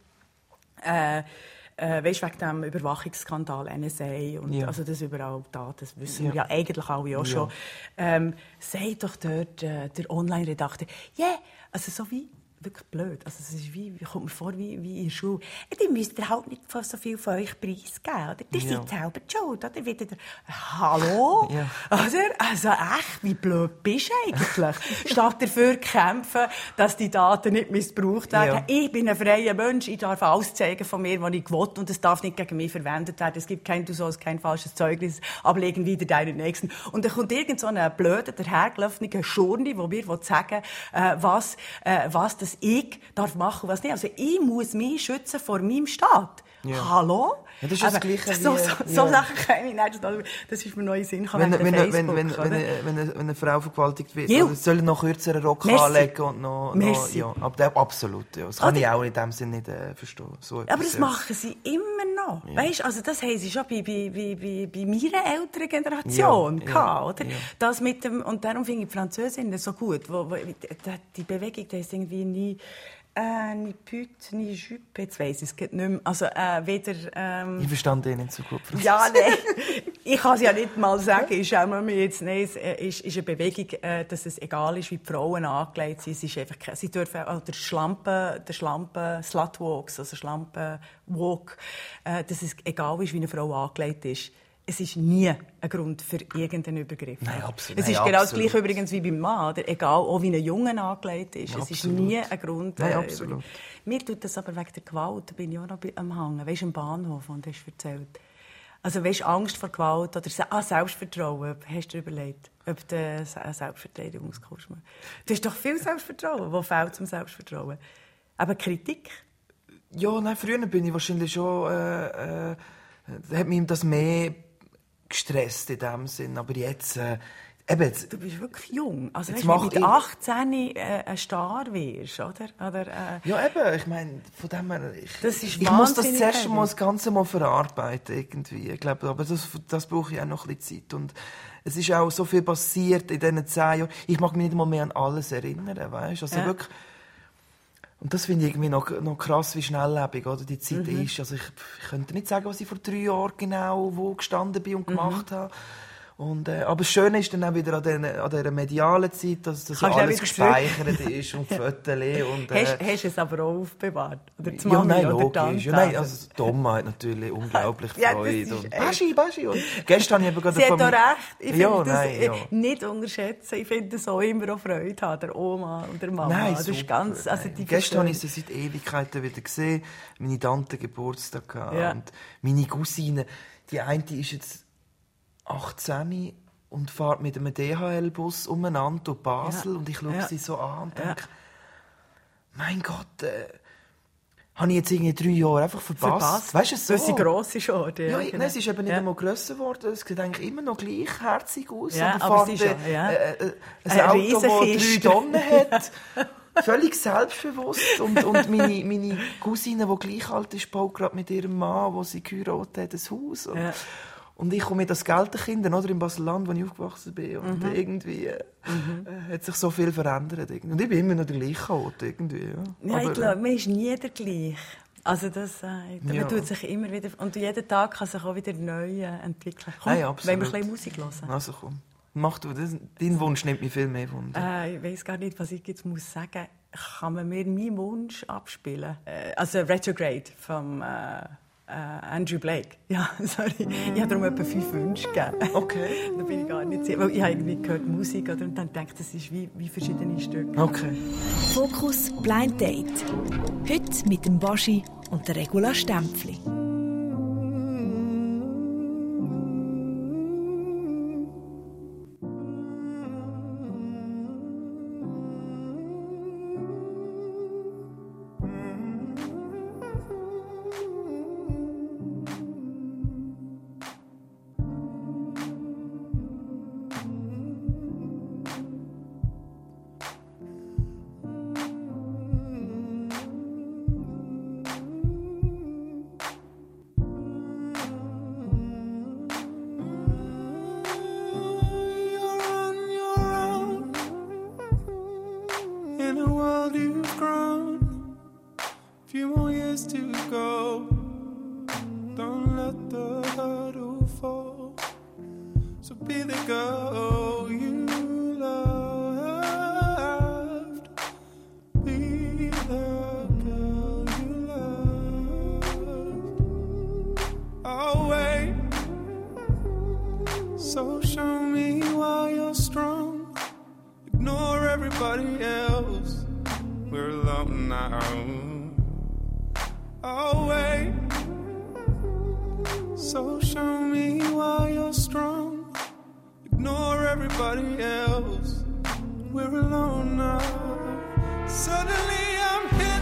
Speaker 4: äh, äh, weißt, wegen dem Überwachungsskandal N S A und ja. also das überall da, das wissen ja. wir ja eigentlich alle auch schon. Ja. Ähm, sagt doch dort äh, der Online-Redakteur, ja, yeah, also so wie wirklich blöd. Also es ist wie, kommt mir vor wie, wie in der Schule. Ja, die müsst ihr halt nicht so viel von euch preisgeben. Oder? Ihr ja. seid selber die Schuld. Oder? Wieder der, Hallo? Ja. Also, also echt, wie blöd bist du eigentlich? Statt dafür kämpfen, dass die Daten nicht missbraucht werden. Ja. Ich bin ein freier Mensch. Ich darf alles zeigen von mir, was ich will. Und es darf nicht gegen mich verwendet werden. Es gibt kein, du sollst kein falsches Zeugnis ablegen wider deinen Nächsten. Und dann kommt irgend so ein blöder, dahergelaufener Schurni, der mir sagen will, äh, was, äh, was das ich darf machen, was nicht. Also ich muss mich schützen vor meinem Staat. Ja. Hallo?
Speaker 3: Ja, das ist das Gleiche
Speaker 4: so,
Speaker 3: wie...
Speaker 4: So, so ja. Sachen kann ich nicht. Das ist mir neu in den Sinn gekommen.
Speaker 3: Wenn, wenn, Facebook, wenn, wenn, wenn, eine, wenn, eine, wenn eine Frau vergewaltigt wird, also soll noch kürzeren Rock Merci. anlegen und noch... noch ja, ab, absolut, ja. Das kann oder, ich auch in dem Sinne nicht äh, verstehen. So
Speaker 4: aber das ja. machen sie immer noch. Ja. Weißt, also das haben sie schon bei, bei, bei, bei, bei meiner älteren Generation ja. gehabt, oder? Ja. Das mit dem, und darum finde ich die Französinnen so gut. Wo, wo, die Bewegung, die ist irgendwie nie... Äh, ni Pute, ni Jupe, jetzt weiss ich es nicht mehr. Also, äh, weder... Ähm...
Speaker 3: Ich verstand den nicht so gut.
Speaker 4: Ja, nein. Ich kann es ja nicht mal sagen. Ich schaue mir jetzt nicht. Es ist, ist eine Bewegung, äh, dass es egal ist, wie die Frauen angelegt sind. Es ist einfach, sie dürfen auch der Schlampen, der Schlampen Slutwalks, also Schlampenwalk, äh, dass es egal ist, wie eine Frau angelegt ist. es ist nie ein Grund für irgendeinen Übergriff.
Speaker 3: Nein, absolut.
Speaker 4: Es ist
Speaker 3: Nein,
Speaker 4: genau
Speaker 3: absolut.
Speaker 4: das Gleiche übrigens wie beim Mann, oder? Egal, auch wie ein Junge angelegt ist.
Speaker 3: Absolut.
Speaker 4: Es ist nie ein Grund.
Speaker 3: Nein,
Speaker 4: äh,
Speaker 3: absolut.
Speaker 4: Mir tut das aber wegen der Gewalt, da bin ich auch noch am Hangen. Weisst du, am Bahnhof, und du hast erzählt. Also, weisst du, Angst vor Gewalt oder ah, Selbstvertrauen, hast du dir überlegt, ob du eine Selbstverteidigungskurs machst? Du hast doch viel Selbstvertrauen. Wo fehlt zum Selbstvertrauen? Aber Kritik?
Speaker 3: Ja, nein, früher bin ich wahrscheinlich schon, äh, äh, hat mich das mehr gestresst in dem Sinn. Aber jetzt, äh, eben jetzt,
Speaker 4: Du bist wirklich jung. Also,
Speaker 3: Jetzt
Speaker 4: weißt, wenn du
Speaker 3: mach
Speaker 4: mit
Speaker 3: ich-
Speaker 4: achtzehn äh, ein Star wirst, oder? oder äh,
Speaker 3: ja eben, ich meine, von dem her, ich,
Speaker 4: Das ist
Speaker 3: ich muss das
Speaker 4: wahnsinnig
Speaker 3: zuerst
Speaker 4: heavy.
Speaker 3: mal das Ganze mal verarbeiten, irgendwie. Ich glaube, aber das, das brauche ich auch noch ein bisschen Zeit. Und es ist auch so viel passiert in diesen zehn Jahren. Ich mag mich nicht mal mehr an alles erinnern, weißt? Also
Speaker 4: Ja.
Speaker 3: wirklich. Und das finde ich irgendwie noch, noch krass, wie schnelllebig, oder, die Zeit
Speaker 4: Mhm.
Speaker 3: ist. Also ich, ich könnte nicht sagen, was ich vor drei Jahren genau wo gestanden bin und gemacht
Speaker 4: Mhm.
Speaker 3: habe. Und, äh, aber das Schöne ist dann auch wieder an, den, an dieser medialen Zeit, dass das
Speaker 4: Kannst du auch
Speaker 3: alles
Speaker 4: wieder
Speaker 3: gespeichert ist und Fotos und äh,
Speaker 4: hast, hast du es aber auch aufbewahrt? Oder die
Speaker 3: ja,
Speaker 4: Mami
Speaker 3: nein,
Speaker 4: oder die
Speaker 3: logisch. Ja,
Speaker 4: Tante?
Speaker 3: nein, also Thomas hat natürlich unglaublich
Speaker 4: Ja, das
Speaker 3: Freude.
Speaker 4: ist
Speaker 3: Und
Speaker 4: echt-
Speaker 3: Baschi, Baschi. Und gestern habe ich eben gerade
Speaker 4: Sie hat
Speaker 3: von
Speaker 4: auch
Speaker 3: mir-
Speaker 4: recht. Ich
Speaker 3: Ja,
Speaker 4: finde das
Speaker 3: nein, ja.
Speaker 4: äh, nicht unterschätzen. Ich finde das auch immer auch Freude haben, der Oma und der Mama.
Speaker 3: Nein,
Speaker 4: das
Speaker 3: super.
Speaker 4: ist ganz, also die
Speaker 3: Nein. Gestern habe ich
Speaker 4: verstehen-
Speaker 3: sie seit Ewigkeiten wieder gesehen. Meine Tante Geburtstag gehabt.
Speaker 4: Ja.
Speaker 3: Und meine Cousine, die eine ist jetzt achtzehn und fährt mit einem D H L-Bus umeinander durch Basel.
Speaker 4: Ja.
Speaker 3: Und ich schaue
Speaker 4: Ja.
Speaker 3: sie so an und
Speaker 4: Ja.
Speaker 3: denke, mein Gott, äh, habe ich jetzt irgendwie drei Jahre einfach verpasst?
Speaker 4: Verpasst.
Speaker 3: Weißt du, so?
Speaker 4: Weil sie gross ist schon. Ja,
Speaker 3: Ja,
Speaker 4: genau.
Speaker 3: nein, es ist eben nicht
Speaker 4: Ja.
Speaker 3: einmal grösser geworden. Es sieht eigentlich immer noch gleich herzig aus.
Speaker 4: Ja,
Speaker 3: aber,
Speaker 4: aber
Speaker 3: fährt,
Speaker 4: sie ist
Speaker 3: äh,
Speaker 4: schon, ja.
Speaker 3: äh, äh, ein
Speaker 4: Eine
Speaker 3: Auto, das drei
Speaker 4: Riesenkiste.
Speaker 3: Tonnen hat. Völlig selbstbewusst. Und, und meine, meine Cousine, die gleich alt ist, baut gerade mit ihrem Mann, wo sie geheiratet hat, ein Haus. Und,
Speaker 4: Ja.
Speaker 3: und ich komme mit als Gelderkind, oder im Basel-Land, wo ich aufgewachsen bin. Und
Speaker 4: Mhm.
Speaker 3: irgendwie äh, äh, hat sich so viel verändert. Irgendwie. Und ich bin immer noch der gleiche Chaot, irgendwie. Ja,
Speaker 4: Ja,
Speaker 3: Aber,
Speaker 4: ich glaube, man ist nie der gleich. Also das, äh, man
Speaker 3: Ja.
Speaker 4: tut sich immer wieder, und jeden Tag kann sich auch wieder neu äh, entwickeln. Komm,
Speaker 3: Nein,
Speaker 4: wollen
Speaker 3: absolut.
Speaker 4: wir ein bisschen Musik hören?
Speaker 3: Also komm, mach du das. Dein Wunsch nimmt mich viel mehr Wunder.
Speaker 4: Äh, ich weiss gar nicht, was ich jetzt muss sagen. Kann man mir meinen Wunsch abspielen? Äh, also Retrograde von äh, äh, Andrew Blake. Ja, sorry. Ich habe darum etwa fünf Wünsche gegeben.
Speaker 3: Okay.
Speaker 4: Da bin ich gar nicht sicher. Weil ich habe irgendwie gehört Musik, oder? Und dann denke ich, das ist wie, wie verschiedene Stücke.
Speaker 3: Okay.
Speaker 1: Fokus Blind Date. Heute mit dem Baschi und der Regula Stempfli.
Speaker 7: You're on your own in a world you've grown. Few more years to go. Don't let the hurdle fall. So be the girl you loved. Be the girl you loved. I'll wait. So show me why you're strong. Ignore everybody else. We're alone now. I'll wait. So show me why you're strong. Ignore everybody else. We're alone now. Suddenly I'm hit.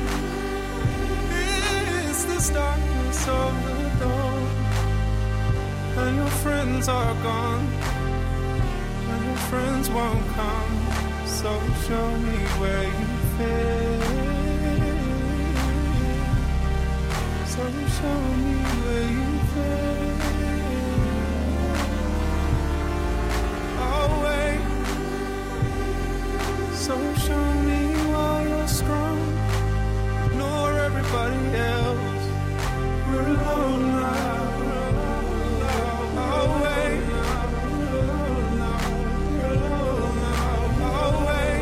Speaker 7: It's this darkness of the dawn. And your friends are gone. And your friends won't come. So show me where you fit. So show me where you fit. I'll wait. So show me why you're strong. Ignore everybody else. We're alone now. I'll wait. I'll wait.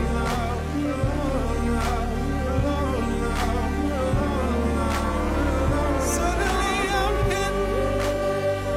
Speaker 7: Suddenly I'm hit.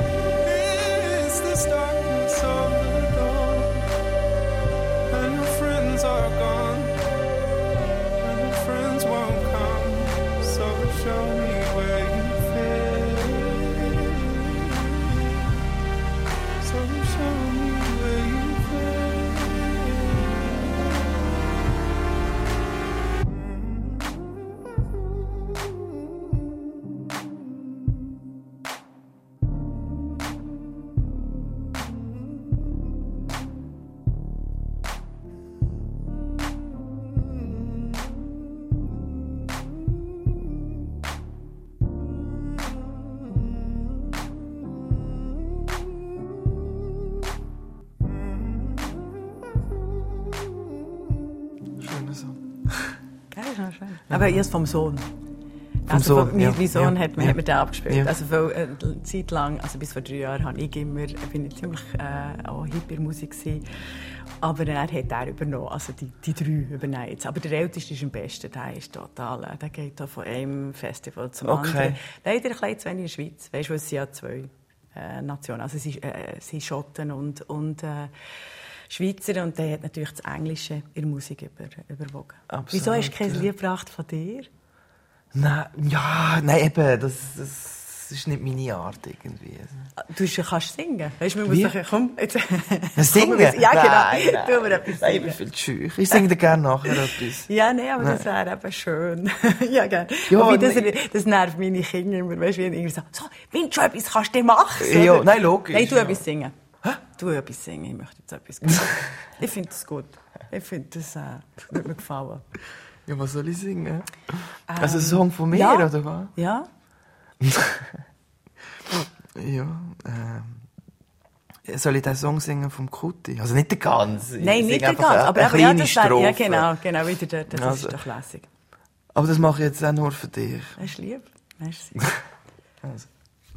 Speaker 4: Ja, das ist noch schön. Aber erst vom Sohn.
Speaker 3: Vom
Speaker 4: Also,
Speaker 3: Sohn,
Speaker 4: mein,
Speaker 3: ja.
Speaker 4: mein Sohn
Speaker 3: ja.
Speaker 4: hat, mir,
Speaker 3: ja.
Speaker 4: hat mir den abgespielt.
Speaker 3: Ja.
Speaker 4: Also, weil, äh, eine Zeit lang, also bis vor drei Jahren, habe ich immer, bin ich ziemlich äh, auch hip in der Musik gewesen. Aber er hat er übernommen, also die, die drei übernehmen jetzt. Aber der Älteste ist am besten, der ist total, äh, der geht da von einem Festival zum
Speaker 3: Okay.
Speaker 4: anderen. Leider ein bisschen zu wenig in der Schweiz, weißt du, weil es sind ja zwei äh, Nationen, also es sind, äh, es sind Schotten und, und äh, Schweizer, und der hat natürlich das Englische in der Musik über, überwogen.
Speaker 3: Absolut,
Speaker 4: Wieso hast du kein
Speaker 3: ja.
Speaker 4: Lied gebracht von dir?
Speaker 3: Nein, ja, nein, eben, das, das ist nicht meine Art irgendwie.
Speaker 4: Du kannst singen. Weißt du, man
Speaker 3: Wie?
Speaker 4: muss doch, komm, jetzt.
Speaker 3: Singen?
Speaker 4: Komm, jetzt- ja, genau.
Speaker 3: Nein, nein.
Speaker 4: Tu mir etwas
Speaker 3: Nein, ich
Speaker 4: singen.
Speaker 3: bin viel zu scheu. Ich singe dir gerne nachher etwas.
Speaker 4: Ja, nein, aber
Speaker 3: Nein.
Speaker 4: das wäre eben schön. Ja, gerne.
Speaker 3: Ja,
Speaker 4: Wobei, das,
Speaker 3: nein.
Speaker 4: das nervt meine Kinder immer. Weißt du, wenn ich so, so, wenn du schon etwas kannst, dann mach's.
Speaker 3: Ja,
Speaker 4: oder?
Speaker 3: nein, logisch,
Speaker 4: Nein, tu
Speaker 3: ja.
Speaker 4: etwas singen. Hä? Tu etwas singen. Ich möchte jetzt etwas singen. Ich finde das gut. Ich finde, das äh, würde mir gefallen.
Speaker 3: Ja, was soll ich singen? Also ein Song von mir,
Speaker 4: ja.
Speaker 3: oder was?
Speaker 4: Ja?
Speaker 3: Ja, ähm... Soll ich den Song singen vom Kutti? Also nicht den ganzen.
Speaker 4: Nein,
Speaker 3: Ich
Speaker 4: nicht
Speaker 3: singe
Speaker 4: der
Speaker 3: einfach
Speaker 4: ganz.
Speaker 3: eine-
Speaker 4: Aber,
Speaker 3: eine
Speaker 4: aber ja,
Speaker 3: kleine
Speaker 4: das wäre, ja,
Speaker 3: Strophe.
Speaker 4: genau, genau, wieder der, das
Speaker 3: Also.
Speaker 4: ist doch lässig.
Speaker 3: Aber das mache ich jetzt auch nur für dich.
Speaker 4: Das ist lieb. Merci.
Speaker 3: Also.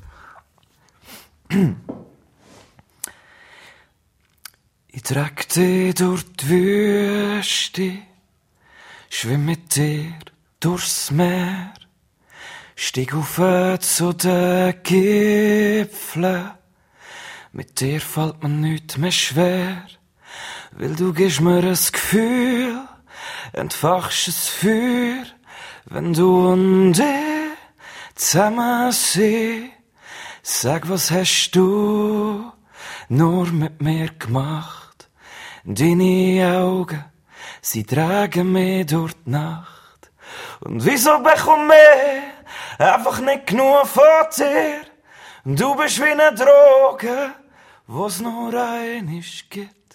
Speaker 3: Ich trage dich durch die Wüste, schwimm mit dir durchs Meer, steig auf zu den Gipfeln. Mit dir fällt mir nichts mehr schwer, weil du gibst mir ein Gefühl, entfachst ein Feuer, wenn du und ich zusammen sind. Sag, was hast du nur mit mir gemacht? Deine Augen, sie tragen mich durch die Nacht. Und wieso bekomme ich einfach nicht genug von dir? Du bist wie eine Droge, wo's nur einisch gibt.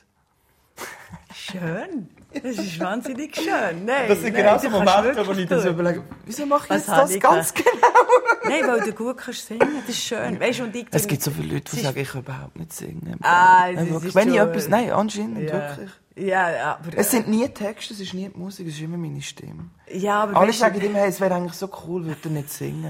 Speaker 4: Schön. Das ist wahnsinnig schön. Nein,
Speaker 3: Das sind
Speaker 4: nein,
Speaker 3: genau so
Speaker 4: du kannst
Speaker 3: Momente, wo
Speaker 4: wirklich
Speaker 3: ich dann so
Speaker 4: tun.
Speaker 3: überlege, wieso mache ich
Speaker 4: Was
Speaker 3: jetzt
Speaker 4: habe
Speaker 3: das
Speaker 4: ich
Speaker 3: ganz
Speaker 4: da?
Speaker 3: genau?
Speaker 4: Nein, weil du gut kannst singen. Das ist schön. Weißt, und ich,
Speaker 3: Es gibt so viele Leute, die
Speaker 4: es
Speaker 3: sagen, ich kann überhaupt nicht singen.
Speaker 4: Ah,
Speaker 3: Nein,
Speaker 4: das
Speaker 3: wirklich.
Speaker 4: ist
Speaker 3: Wenn ich
Speaker 4: schon-
Speaker 3: etwas... Nein, anscheinend,
Speaker 4: ja.
Speaker 3: wirklich.
Speaker 4: Ja, aber...
Speaker 3: Es sind nie Texte, es ist nie die Musik, es ist immer meine Stimme.
Speaker 4: ja, aber
Speaker 3: Alle
Speaker 4: weißt,
Speaker 3: sagen immer, hey, es wäre eigentlich so cool, würde er nicht singen.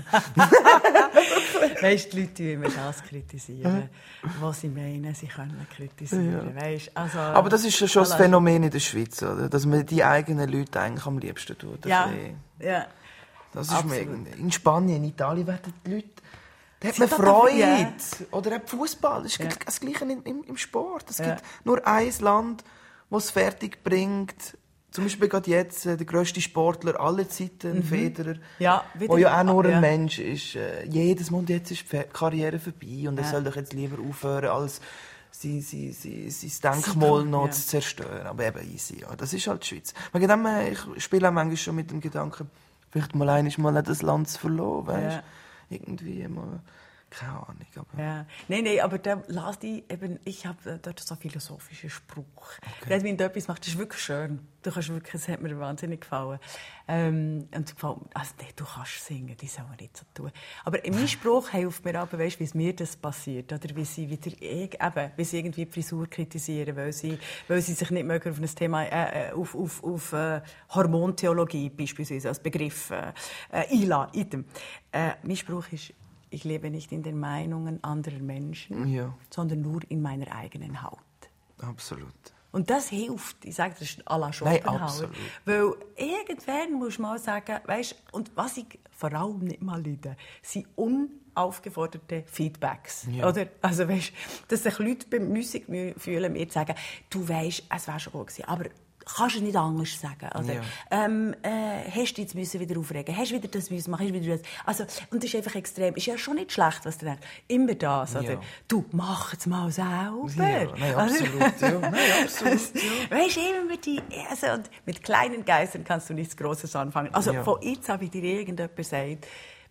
Speaker 4: weißt, die Leute die immer das kritisieren, was sie meinen, sie können kritisieren. Weißt, also,
Speaker 3: Aber das ist ja schon das
Speaker 4: voilà.
Speaker 3: Phänomen in der Schweiz, oder? Dass man die eigenen Leute eigentlich am liebsten tut. ein
Speaker 4: Ja,
Speaker 3: bisschen.
Speaker 4: ja.
Speaker 3: Das ist
Speaker 4: Absolut.
Speaker 3: mir irgendwie- in Spanien, in Italien werden die Leute... Da hat
Speaker 4: Sie
Speaker 3: man
Speaker 4: doch
Speaker 3: Freude.
Speaker 4: ja.
Speaker 3: Oder auch Fußball. Das ist
Speaker 4: Ja.
Speaker 3: das Gleiche im, im, im Sport. Es
Speaker 4: Ja.
Speaker 3: gibt nur ein Land, das es fertig bringt. Zum Beispiel gerade jetzt äh, der grösste Sportler aller Zeiten, Federer,
Speaker 4: Ja, wieder-
Speaker 3: der ja auch nur ein
Speaker 4: ja.
Speaker 3: Mensch ist. Äh, jedes Mal, jetzt ist die Fe- Karriere vorbei und er
Speaker 4: Ja.
Speaker 3: soll doch jetzt lieber aufhören, als sein, sein, sein, sein Denkmal noch
Speaker 4: ja.
Speaker 3: zu zerstören. Aber eben easy, ja. Das ist halt die Schweiz. Wegen dem, äh, ich spiele auch manchmal schon mit dem Gedanken, vielleicht mal einmal mal das Land zu verloren, weißt?
Speaker 4: Ja.
Speaker 3: Irgendwie mal, keine Ahnung. Aber
Speaker 4: Ja. Nein, nein, aber da las ich eben, ich habe dort so einen philosophischen Spruch. Okay. Wenn du etwas machst, das ist wirklich schön. Du kannst wirklich, das hat mir wahnsinnig gefallen. Ähm, und gefällt mir, also nee, du kannst singen, die sollen nicht so tun. Aber mein Spruch hilft mir aber, weißt, wie es mir das passiert, oder wie sie wieder, eben, wie sie irgendwie die Frisur kritisieren, weil sie, weil sie sich nicht mögen auf ein Thema, äh, auf, auf, auf äh, Hormontheologie beispielsweise als Begriff äh, äh, einladen. Äh, mein Spruch ist, ich lebe nicht in den Meinungen anderer Menschen,
Speaker 3: Ja.
Speaker 4: sondern nur in meiner eigenen Haut.
Speaker 3: absolut.
Speaker 4: Und das hilft. Ich sage, das ist à la
Speaker 3: Nein,
Speaker 4: Schopenhauer.
Speaker 3: absolut.
Speaker 4: Weil irgendwann muss man mal sagen, weißt, und was ich vor allem nicht mal leide, sind unaufgeforderte Feedbacks.
Speaker 3: Ja.
Speaker 4: Oder? Also, weißt, dass sich Leute beim Musik fühlen, mir zu sagen, du weisst, es wäre schon gut gewesen, aber kannst du es nicht anders sagen, oder?
Speaker 3: Ja.
Speaker 4: Ähm, äh, hast du jetzt müssen wieder aufregen? Hast du wieder das müssen machen? Hast du wieder das? Also, und das ist einfach extrem. Ist ja schon nicht schlecht, was du denkst. Immer das, oder?
Speaker 3: Ja.
Speaker 4: Du, mach es mal selber.
Speaker 3: Ja, nein, absolut, ja. Nein, absolut, ja.
Speaker 4: Weißt du, immer mit, die, also, und mit kleinen Geistern kannst du nichts Grosses anfangen. Also,
Speaker 3: Ja.
Speaker 4: von jetzt habe ich dir irgendjemand gesagt,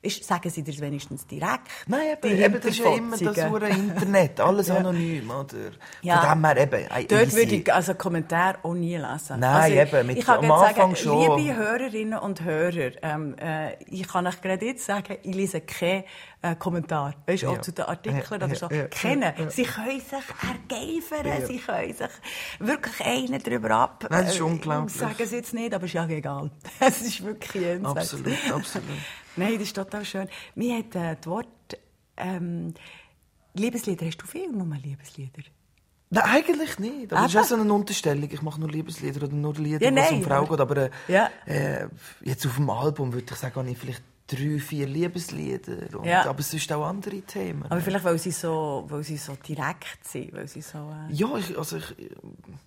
Speaker 4: Ist, sagen Sie das wenigstens direkt?
Speaker 3: Nein, eben, eben, das ist ja immer das hure Internet, alles ja. anonym, oder?
Speaker 4: Ja.
Speaker 3: Von dem her eben, äh,
Speaker 4: dort
Speaker 3: easy.
Speaker 4: würde ich also Kommentar auch nie lesen.
Speaker 3: Nein,
Speaker 4: also,
Speaker 3: eben, mit,
Speaker 4: ich kann
Speaker 3: am Anfang
Speaker 4: sagen,
Speaker 3: schon.
Speaker 4: Liebe Hörerinnen und Hörer, ähm, äh, ich kann euch gerade jetzt sagen, ich lese keinen äh, Kommentar. Weißt du, ja. auch zu den Artikeln ja, oder so. Ja, ja, kennen. Ja, ja. Sie können sich ergeifern, ja. sie können sich wirklich einen darüber ab.
Speaker 3: Nein, das ist unglaublich.
Speaker 4: Ich sage es jetzt nicht, aber es ist ja egal. Es ist wirklich jenseits.
Speaker 3: Absolut, absolut.
Speaker 4: Nein, das ist total schön. Mir hat äh, das Wort ähm, Liebeslieder, hast du viel nur Liebeslieder?
Speaker 3: Nein, eigentlich nicht. Das ist auch so eine Unterstellung. Ich mache nur Liebeslieder oder nur Lieder,
Speaker 4: ja,
Speaker 3: wo es um Frau geht. Aber äh,
Speaker 4: ja.
Speaker 3: äh, jetzt auf dem Album würde ich sagen, habe ich vielleicht drei, vier Liebeslieder. Und,
Speaker 4: ja.
Speaker 3: Aber es sind auch andere Themen.
Speaker 4: Aber vielleicht, weil sie so, weil sie so direkt sind. Weil sie so, äh...
Speaker 3: Ja, ich, also ich... Äh,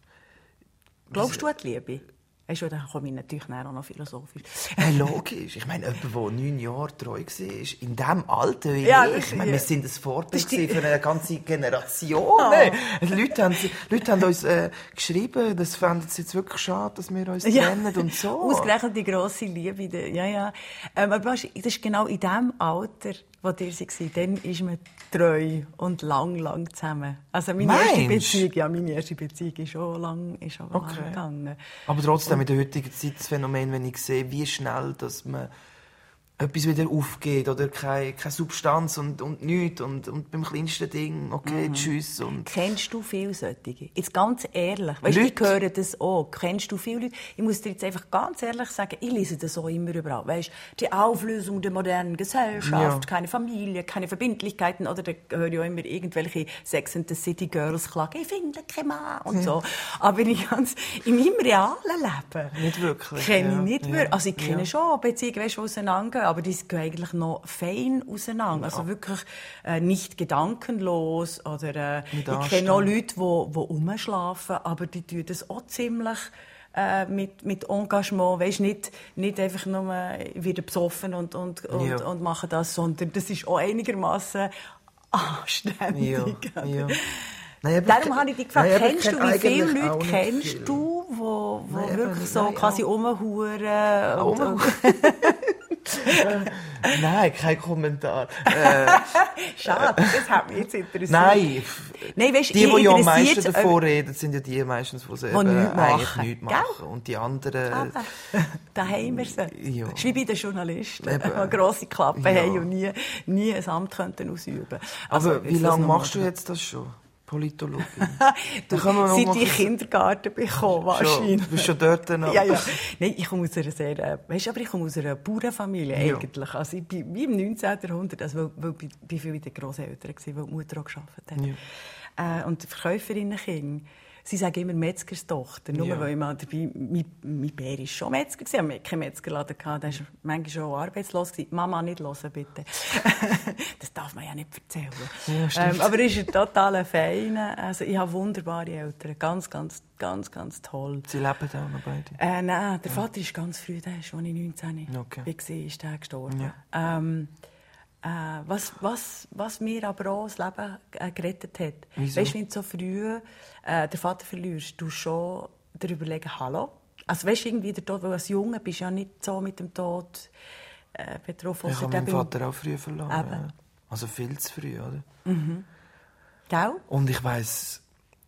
Speaker 4: Glaubst du an die Liebe? Weißt du, dann komme ich natürlich auch noch philosophisch.
Speaker 3: Hey, logisch. Ich meine, jemand, der neun Jahre treu war, in diesem Alter wie
Speaker 4: ja,
Speaker 3: ich. Ich meine, wir sind ein Vorbild
Speaker 4: die...
Speaker 3: für eine ganze Generation. Oh. Leute, haben, Leute haben uns äh, geschrieben, das fänden sie jetzt wirklich schade, dass wir uns
Speaker 4: ja.
Speaker 3: trennen und so.
Speaker 4: Ausgerechnet die grosse Liebe. Ja, ja. Ähm, aber weißt, das ist genau in dem Alter, wo ihr war, dann ist man treu und lang, lang zusammen. Also meine
Speaker 3: Meinst?
Speaker 4: erste Beziehung, ja, meine erste Beziehung ist schon lang, ist schon
Speaker 3: okay.
Speaker 4: lang gegangen.
Speaker 3: Aber trotzdem, in der heutigen Zeit das Phänomen, wenn ich sehe, wie schnell, dass man etwas wieder aufgeht oder keine, keine Substanz und, und nichts und, und beim kleinsten Ding, okay, mhm. tschüss. Und
Speaker 4: Kennst du viele solche? Jetzt ganz ehrlich, weißt, ich höre das auch. Kennst du viele Leute? Ich muss dir jetzt einfach ganz ehrlich sagen, ich lese das auch immer überall. Weißt, die Auflösung der modernen Gesellschaft, ja. keine Familie, keine Verbindlichkeiten, oder da höre ich auch immer irgendwelche Sex and the City Girls klagen, ich finde keinen Mann und so. Aber ich ganz, in meinem realen Leben
Speaker 3: nicht wirklich,
Speaker 4: kenne
Speaker 3: ja.
Speaker 4: ich nicht
Speaker 3: ja.
Speaker 4: wirklich. Also ich kenne
Speaker 3: ja.
Speaker 4: schon Beziehungen, weißt, die auseinandergehen, aber die gehen eigentlich noch fein auseinander. Ja. Also wirklich äh, nicht gedankenlos. Oder, äh, ich kenne auch Leute, die, die rumschlafen, aber die tun das auch ziemlich äh, mit, mit Engagement. Weißt, nicht, nicht einfach nur wieder besoffen und, und, und,
Speaker 3: ja.
Speaker 4: und machen das, sondern das ist auch einigermaßen anständig.
Speaker 3: Ja. Ja. Nein,
Speaker 4: Darum habe ich dich gefragt,
Speaker 3: nein,
Speaker 4: kennst du, wie viele Leute kennst
Speaker 3: viel.
Speaker 4: du, die wo, wo
Speaker 3: nein,
Speaker 4: wirklich so
Speaker 3: nein,
Speaker 4: quasi
Speaker 3: ja.
Speaker 4: rumhuren?
Speaker 3: Und, nein, kein Kommentar. Äh,
Speaker 4: Schade, das hat mich jetzt interessiert.
Speaker 3: Nein,
Speaker 4: nein weißt,
Speaker 3: die, die ja am meisten
Speaker 4: äh,
Speaker 3: davon reden, sind ja die meistens, die sie
Speaker 4: wo
Speaker 3: eben
Speaker 4: nichts
Speaker 3: eigentlich
Speaker 4: machen.
Speaker 3: nichts machen. Und die anderen...
Speaker 4: Aber, da haben wir sie.
Speaker 3: Ja.
Speaker 4: Das ist wie bei den Journalisten,
Speaker 3: Eben.
Speaker 4: die eine grosse Klappe
Speaker 3: Ja.
Speaker 4: haben und nie, nie ein Amt könnten ausüben. Also,
Speaker 3: aber wie lange machst du jetzt das schon? Politologin.
Speaker 4: Du, seit ich Kindergarten bekommen, wahrscheinlich.
Speaker 3: Du bist schon dort noch.
Speaker 4: Ja, ja. Nein, ich komme aus einer sehr, äh, weißt, aber ich komme aus einer Bauernfamilie
Speaker 3: Ja.
Speaker 4: eigentlich. Also ich bin wie im neunzehnten. Jahrhundert, also weil, weil ich bin viel mit den Grosseltern gewesen, weil die Mutter auch gearbeitet hat. Ja. Äh, und die Verkäuferinnen-Kinder, sie sagen immer Metzgerstochter, nur
Speaker 3: Ja.
Speaker 4: weil ich mal dabei, mein, mein Bär war schon Metzger gewesen, wir hatten keinen Metzgerladen gehabt, der war manchmal schon arbeitslos gewesen. Mama, nicht hören, bitte. Das darf man ja nicht erzählen.
Speaker 3: Ja,
Speaker 4: ähm, aber er ist ein totaler Feiner. Also ich habe wunderbare Eltern, ganz, ganz, ganz, ganz toll.
Speaker 3: Sie leben auch noch beide?
Speaker 4: Äh, nein, der Vater ist ganz früh, der ist, als ich neunzehn
Speaker 3: okay.
Speaker 4: war, ist der gestorben.
Speaker 3: Ja.
Speaker 4: Ähm, äh, was, was, was mir aber auch das Leben äh, gerettet hat.
Speaker 3: Wieso?
Speaker 4: Weißt du, wenn du so früh äh, den Vater verlierst, du schon dir überlegen, hallo? Also weißt du, irgendwie der Tod, weil als Junge bist du ja nicht so mit dem Tod äh, betroffen.
Speaker 3: Ich habe meinen Vater auch früh verloren. Ja. Also viel zu früh, oder?
Speaker 4: Mhm. Gell?
Speaker 3: Und ich weiss,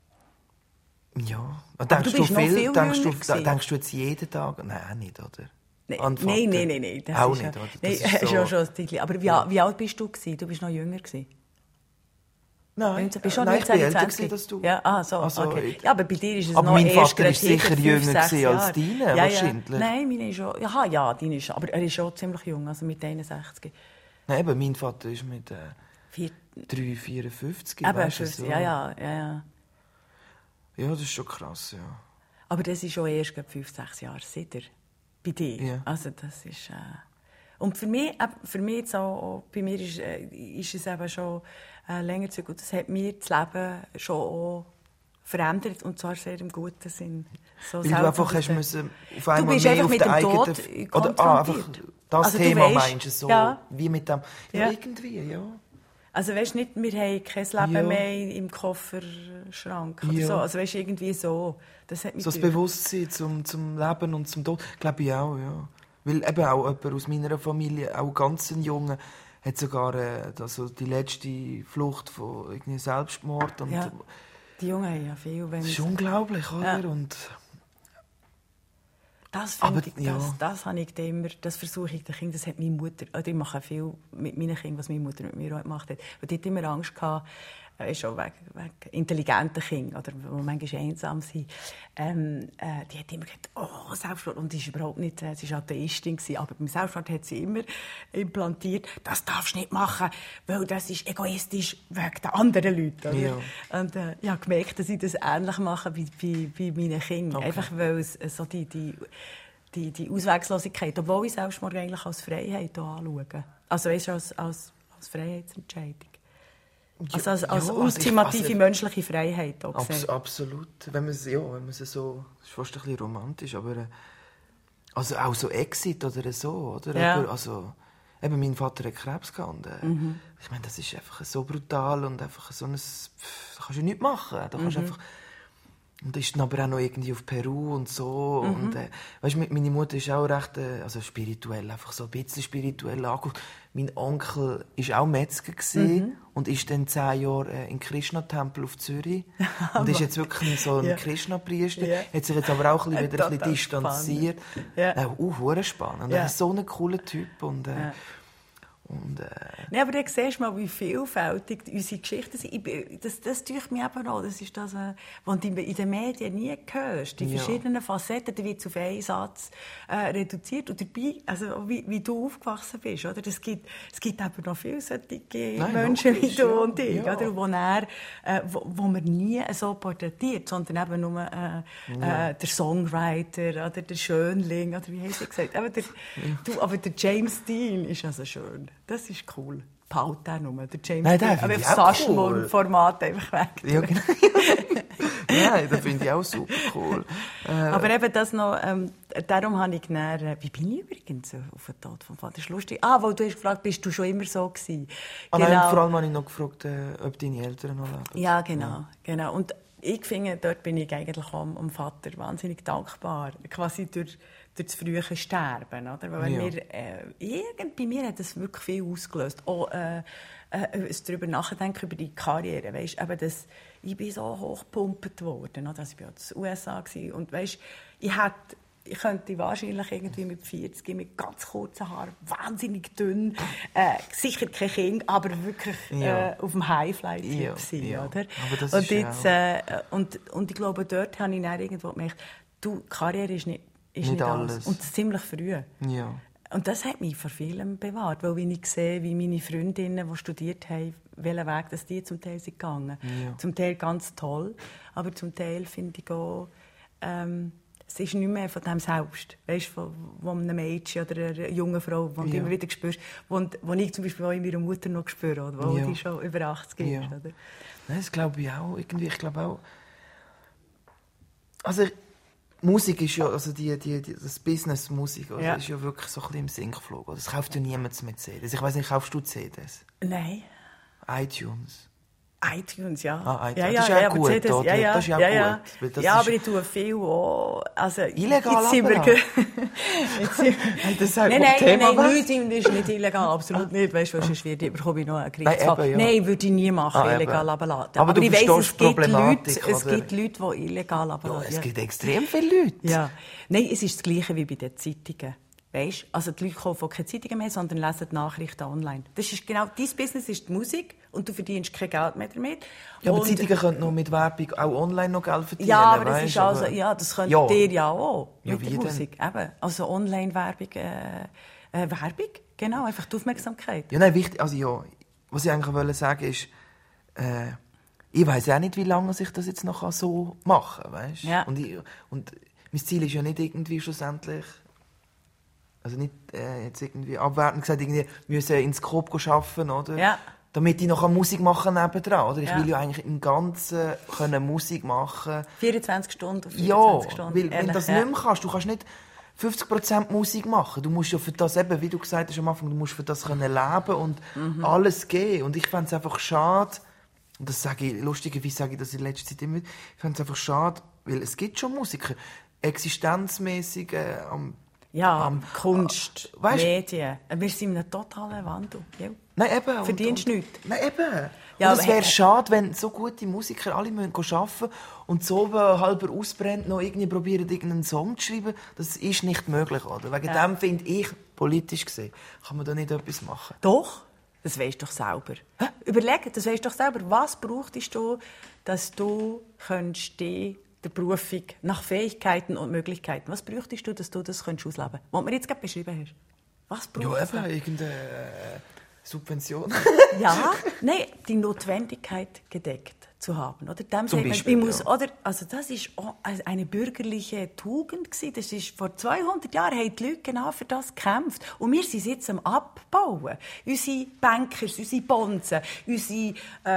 Speaker 3: ja.
Speaker 4: Aber
Speaker 3: Denkst
Speaker 4: du bist
Speaker 3: du
Speaker 4: noch
Speaker 3: viel,
Speaker 4: viel
Speaker 3: denkst,
Speaker 4: jünger
Speaker 3: du,
Speaker 4: gewesen.
Speaker 3: denkst du jetzt jeden Tag? Nein, nicht, oder?
Speaker 4: Nein,
Speaker 3: An den
Speaker 4: nein,
Speaker 3: Vater?
Speaker 4: nein, nein. Das
Speaker 3: Auch
Speaker 4: ist
Speaker 3: nicht,
Speaker 4: ja,
Speaker 3: oder? Das
Speaker 4: nein,
Speaker 3: ist
Speaker 4: ist
Speaker 3: so-
Speaker 4: schon, schon ein Titel. Aber wie,
Speaker 3: Ja.
Speaker 4: wie alt bist du gewesen? Du bist noch jünger gewesen.
Speaker 3: Nein,
Speaker 4: Du bist schon
Speaker 3: nein, ich bin
Speaker 4: neunzehn,
Speaker 3: älter
Speaker 4: zwanzig.
Speaker 3: gewesen als du.
Speaker 4: Ja, ah, so,
Speaker 3: Also,
Speaker 4: okay.
Speaker 3: ich-
Speaker 4: Ja, aber bei dir ist es
Speaker 3: Aber
Speaker 4: noch
Speaker 3: mein
Speaker 4: erst
Speaker 3: Vater
Speaker 4: gerade
Speaker 3: ist sicher
Speaker 4: fünf,
Speaker 3: jünger
Speaker 4: sechs
Speaker 3: gewesen als
Speaker 4: Jahre.
Speaker 3: deine,
Speaker 4: ja,
Speaker 3: wahrscheinlich.
Speaker 4: Ja. Nein, meine ist schon... Ja, ja, deine ist... Aber er ist schon ziemlich jung, also mit einundsechzig.
Speaker 3: Nein, eben, mein Vater ist mit äh,
Speaker 4: Vier,
Speaker 3: drei, vierundfünfzig.
Speaker 4: eben,
Speaker 3: weißt du,
Speaker 4: fünfzig,
Speaker 3: so.
Speaker 4: ja, ja, ja, ja.
Speaker 3: Ja, das ist schon krass, ja.
Speaker 4: Aber das ist schon erst gerade fünf, sechs Jahre seither. Bei dir.
Speaker 3: Ja.
Speaker 4: Also das ist... Äh... Und für mich, äh, für mich jetzt auch, auch bei mir ist, äh, ist es eben schon äh, länger zurück. Und das hat mir das Leben schon auch verändert, und zwar sehr im guten Sinn. So
Speaker 3: Weil du einfach hast müssen auf
Speaker 4: Du
Speaker 3: einmal
Speaker 4: bist
Speaker 3: mehr
Speaker 4: einfach
Speaker 3: auf
Speaker 4: mit
Speaker 3: den
Speaker 4: dem
Speaker 3: eigenen...
Speaker 4: Tod
Speaker 3: Oder, ah, einfach
Speaker 4: konfrontiert.
Speaker 3: das
Speaker 4: Also du
Speaker 3: Thema
Speaker 4: weisst,
Speaker 3: meinst du so,
Speaker 4: ja.
Speaker 3: wie mit dem... Ja,
Speaker 4: Ja.
Speaker 3: irgendwie, ja.
Speaker 4: Also weißt nicht, wir haben kein Leben
Speaker 3: Ja.
Speaker 4: mehr im Kofferschrank oder
Speaker 3: Ja.
Speaker 4: so. Also weißt irgendwie so. Das hat mich
Speaker 3: So das
Speaker 4: durch-
Speaker 3: Bewusstsein zum, zum Leben und zum Tod, glaube ich auch, ja. Weil eben auch jemand aus meiner Familie, auch ganz ein Junge, hat sogar äh, also die letzte Flucht von irgendwie Selbstmord. Und
Speaker 4: ja. Die Jungen haben ja viel. Wenn
Speaker 3: das ist unglaublich, oder?
Speaker 4: Ja.
Speaker 3: Und
Speaker 4: das
Speaker 3: aber,
Speaker 4: finde ich,
Speaker 3: ja.
Speaker 4: das, das habe ich immer, das versuche ich den Kindern, das hat meine Mutter, oder ich mache viel mit meinen Kindern, was meine Mutter mit mir auch gemacht hat. Und die hat immer Angst gehabt, äh, schon wegen, wegen intelligenten Kindern, oder die manchmal einsam sind. Ähm, äh, die hat immer gesagt, oh, Selbstmord. Und die ist überhaupt nicht, äh, sie war Atheistin gewesen, aber beim Selbstmord hat sie immer implantiert, das darfst du nicht machen, weil das ist egoistisch wegen den anderen Leuten. Oder?
Speaker 3: Ja.
Speaker 4: Und äh, ich habe gemerkt, dass ich das ähnlich mache wie bei, bei meinen Kindern.
Speaker 3: Okay.
Speaker 4: Einfach weil es so die, die, die, die Ausweglosigkeit, obwohl ich Selbstmord eigentlich als Freiheit anschaue. Also weißt du, als, als, als Freiheitsentscheidung. Also als, als
Speaker 3: ja,
Speaker 4: ultimative
Speaker 3: also ich,
Speaker 4: menschliche Freiheit. Auch
Speaker 3: Abs- absolut. Wenn man es ja, wenn man es so, das ist fast ein bisschen romantisch, aber äh, also auch so Exit oder so, oder?
Speaker 4: Ja.
Speaker 3: Aber, also eben mein Vater hat Krebs gehabt. Und, äh,
Speaker 4: Mhm.
Speaker 3: ich meine, das ist einfach so brutal und einfach so ein, pff, da kannst du nichts machen. Da kannst
Speaker 4: Mhm.
Speaker 3: einfach, und ist dann aber auch noch irgendwie auf Peru und so.
Speaker 4: Mhm.
Speaker 3: Und, äh, weißt, meine Mutter ist auch recht äh, also spirituell, einfach so ein bisschen spirituell angeguckt. Mein Onkel war auch Metzger gewesen,
Speaker 4: Mhm.
Speaker 3: und ist dann zehn Jahre äh, im Krishna-Tempel auf Zürich. Und ist jetzt wirklich so ein
Speaker 4: Ja.
Speaker 3: Krishna-Priester.
Speaker 4: Ja.
Speaker 3: Hat sich jetzt aber auch ein bisschen, wieder ein
Speaker 4: Total
Speaker 3: bisschen distanziert.
Speaker 4: spannend. Ja.
Speaker 3: Äh, uh, hure spannend.
Speaker 4: Ja.
Speaker 3: Er ist so ein cooler Typ. Und, äh,
Speaker 4: Ja.
Speaker 3: und, äh,
Speaker 4: Nein, aber dann siehst du mal, wie vielfältig unsere Geschichten sind. Ich bin- Das, das tue mir eben auch. Das ist das, äh, was du in den Medien nie hörst. Die
Speaker 3: Ja.
Speaker 4: verschiedenen Facetten, da wird es auf einen Satz äh, reduziert. Und dabei, also wie, wie du aufgewachsen bist, oder? Es gibt, es gibt eben noch viele solche
Speaker 3: Nein,
Speaker 4: Menschen wie
Speaker 3: logisch,
Speaker 4: du
Speaker 3: ja.
Speaker 4: und ich,
Speaker 3: Ja.
Speaker 4: oder? Wo, er, äh, wo, wo man nie so porträtiert, sondern eben nur äh,
Speaker 3: Ja.
Speaker 4: äh, der Songwriter oder der Schönling, oder wie heißt er gesagt? Aber der, du, aber der James Dean ist also schön. Das ist cool. Behalte den nur, der James
Speaker 3: Nein, den
Speaker 4: Dean.
Speaker 3: finde
Speaker 4: Aber
Speaker 3: ich
Speaker 4: auf
Speaker 3: auch
Speaker 4: Saschmon-Format einfach weg.
Speaker 3: ja, genau. Nein, das finde ich auch super cool. Äh,
Speaker 4: Aber eben das noch, ähm, darum habe ich dann, äh, wie bin ich übrigens auf den Tod vom Vater? Das ist lustig. Ah, weil du hast gefragt, bist du schon immer so gewesen?
Speaker 3: ah, nein, vor allem habe ich noch gefragt, äh, ob deine Eltern noch leben.
Speaker 4: Ja, genau, genau. Und ich finde, dort bin ich eigentlich auch dem Vater wahnsinnig dankbar. Quasi durch, durch das frühe Sterben, oder? Weil
Speaker 3: Ja.
Speaker 4: mir, äh, irgend, bei mir hat das wirklich viel ausgelöst. Auch, äh, äh, darüber nachdenken, über die Karriere. Weißt, eben das, ich bin so hochgepumpt worden. Oder? Also ich war ja in den U S A gewesen. Und weißt, ich hätte Ich könnte wahrscheinlich irgendwie mit vierzig, mit ganz kurzen Haaren, wahnsinnig dünn, äh, sicher kein Kind, aber wirklich
Speaker 3: Ja.
Speaker 4: äh, auf dem Highfly-Trip
Speaker 3: Ja,
Speaker 4: sein,
Speaker 3: ja.
Speaker 4: oder?
Speaker 3: Aber das
Speaker 4: und,
Speaker 3: ist
Speaker 4: jetzt,
Speaker 3: auch-
Speaker 4: äh, und, und ich glaube, dort habe ich dann irgendwo gemerkt, du, Karriere ist nicht, ist
Speaker 3: Nicht
Speaker 4: nicht alles.
Speaker 3: alles.
Speaker 4: Und ziemlich früh.
Speaker 3: Ja.
Speaker 4: Und das hat mich vor vielem bewahrt, weil wenn ich sehe, wie meine Freundinnen, die studiert haben, welchen Weg das die zum Teil sind gegangen.
Speaker 3: Ja.
Speaker 4: Zum Teil ganz toll, aber zum Teil finde ich auch, ähm, es ist nicht mehr von dem selbst, weißt, von, von einem Mädchen oder einer jungen Frau, die du
Speaker 3: Ja.
Speaker 4: immer wieder spürst, wo, wo ich zum Beispiel auch in meiner Mutter noch spüre, oder, wo
Speaker 3: Ja.
Speaker 4: die schon über achtzig ist.
Speaker 3: Ja.
Speaker 4: Oder?
Speaker 3: Nein, das glaube ich auch. Irgendwie, ich glaube auch. Also, Musik ist ja, also die, die, die, das Business Musik, also
Speaker 4: Ja.
Speaker 3: ist ja wirklich so ein bisschen im Sinn geflogen. Das kauft ja niemand Mercedes. Ich weiß nicht, kaufst du C Ds?
Speaker 4: Nein.
Speaker 3: iTunes.
Speaker 4: iTunes, ja.
Speaker 3: Ah, iTunes.
Speaker 4: Ja,
Speaker 3: Das
Speaker 4: ja,
Speaker 3: ist ja
Speaker 4: ja,
Speaker 3: gut,
Speaker 4: aber C Ds,
Speaker 3: oder?
Speaker 4: ja, ja,
Speaker 3: Das ist ja
Speaker 4: ja,
Speaker 3: gut,
Speaker 4: ja.
Speaker 3: weil das
Speaker 4: Ja,
Speaker 3: ist-
Speaker 4: aber ich tue viel auch, also
Speaker 3: Illegal
Speaker 4: jetzt sind wir
Speaker 3: abladen.
Speaker 4: ge- jetzt sind-
Speaker 3: Hey, das sagt
Speaker 4: Nein,
Speaker 3: vom
Speaker 4: nein,
Speaker 3: Thema
Speaker 4: nein,
Speaker 3: weg.
Speaker 4: nein, das ist nicht illegal, absolut nicht. Weißt du, sonst wird- bekomme ich noch einen
Speaker 3: Nein,
Speaker 4: Gerichtsfall.
Speaker 3: eben, ja.
Speaker 4: Nein, würde ich nie machen,
Speaker 3: Ah, eben.
Speaker 4: illegal abladen.
Speaker 3: Aber du
Speaker 4: ich weiss,
Speaker 3: verstehst
Speaker 4: es
Speaker 3: die
Speaker 4: gibt Leute,
Speaker 3: Problematik,
Speaker 4: es
Speaker 3: oder?
Speaker 4: gibt Leute, die illegal
Speaker 3: Ja,
Speaker 4: abladen.
Speaker 3: es gibt extrem viele Leute.
Speaker 4: Ja. Nein, es ist das Gleiche wie bei den Zeitungen. Weißt? Also die Leute kaufen keine Zeitungen mehr, sondern lesen die Nachrichten online. Das ist genau, dein Business ist die Musik und du verdienst kein Geld mehr damit.
Speaker 3: Ja, aber
Speaker 4: Und-
Speaker 3: Zeitungen können noch mit Werbung auch online noch Geld verdienen.
Speaker 4: Ja, aber das
Speaker 3: weisst,
Speaker 4: ist also,
Speaker 3: aber-
Speaker 4: ja, das könnt
Speaker 3: Ja.
Speaker 4: ihr ja auch
Speaker 3: Ja,
Speaker 4: mit
Speaker 3: wie
Speaker 4: der
Speaker 3: denn?
Speaker 4: Musik. Eben. Also Online-Werbung, äh, äh, Werbung, genau, einfach die Aufmerksamkeit.
Speaker 3: Ja, nein, wichtig, also ja, was ich eigentlich wollte sagen ist, äh, ich weiss auch nicht, wie lange ich das jetzt noch so machen kann, weißt?
Speaker 4: Ja.
Speaker 3: Und, ich, und mein Ziel ist ja nicht irgendwie schlussendlich, also nicht äh, jetzt irgendwie abwertend gesagt, irgendwie müssen ins Coop arbeiten, oder?
Speaker 4: Ja.
Speaker 3: Damit ich noch Musik machen kann nebendran, oder? Ich
Speaker 4: Ja.
Speaker 3: will ja eigentlich im Ganzen können Musik machen.
Speaker 4: vierundzwanzig Stunden auf
Speaker 3: Ja,
Speaker 4: vierundzwanzig Stunden.
Speaker 3: weil wenn
Speaker 4: ehrlich,
Speaker 3: du das
Speaker 4: ja.
Speaker 3: nicht mehr kannst, du kannst nicht fünfzig Prozent Musik machen. Du musst ja für das eben, wie du gesagt hast am Anfang, du musst für das können leben und
Speaker 4: Mhm.
Speaker 3: alles geben. Und ich fände es einfach schade, und das sage ich, lustigerweise sage ich das in letzter Zeit immer, ich fände es einfach schade, weil es gibt schon Musiker, existenzmäßig äh, am
Speaker 4: Ja,
Speaker 3: Um,
Speaker 4: Kunst,
Speaker 3: weißt,
Speaker 4: Medien. Wir sind in einem totalen Wandel. Ja.
Speaker 3: Nein, eben.
Speaker 4: Verdienst
Speaker 3: und,
Speaker 4: nichts.
Speaker 3: Nein, eben.
Speaker 4: Ja,
Speaker 3: und es wäre
Speaker 4: aber-
Speaker 3: schade, wenn so gute Musiker alle arbeiten müssen und so oben halber ausbrennt, noch irgendwie probieren, irgendeinen Song zu schreiben. Das ist nicht möglich, oder? Wegen
Speaker 4: Ja.
Speaker 3: dem finde ich, politisch gesehen, kann man da nicht etwas machen.
Speaker 4: Doch, das weisst du doch selber. Hä? Überleg, das weisst du doch selber. Was brauchtest du, dass du könntest die der Berufung nach Fähigkeiten und Möglichkeiten, was bräuchtest du, dass du das ausleben könntest? Was du mir jetzt gerade beschrieben hast. Was braucht
Speaker 3: Ja,
Speaker 4: es?
Speaker 3: eben, irgendeine äh, Subvention.
Speaker 4: Ja, nein, die Notwendigkeit gedeckt zu haben, oder? Dem
Speaker 3: Zum
Speaker 4: sagt man,
Speaker 3: Beispiel,
Speaker 4: ich muss,
Speaker 3: ja.
Speaker 4: oder? Also das ist auch eine bürgerliche Tugend gewesen. Das ist vor zweihundert Jahren haben die Leute genau für das gekämpft. Und wir sind jetzt am Abbauen. Unsere Bankers, unsere Bonzen, unsere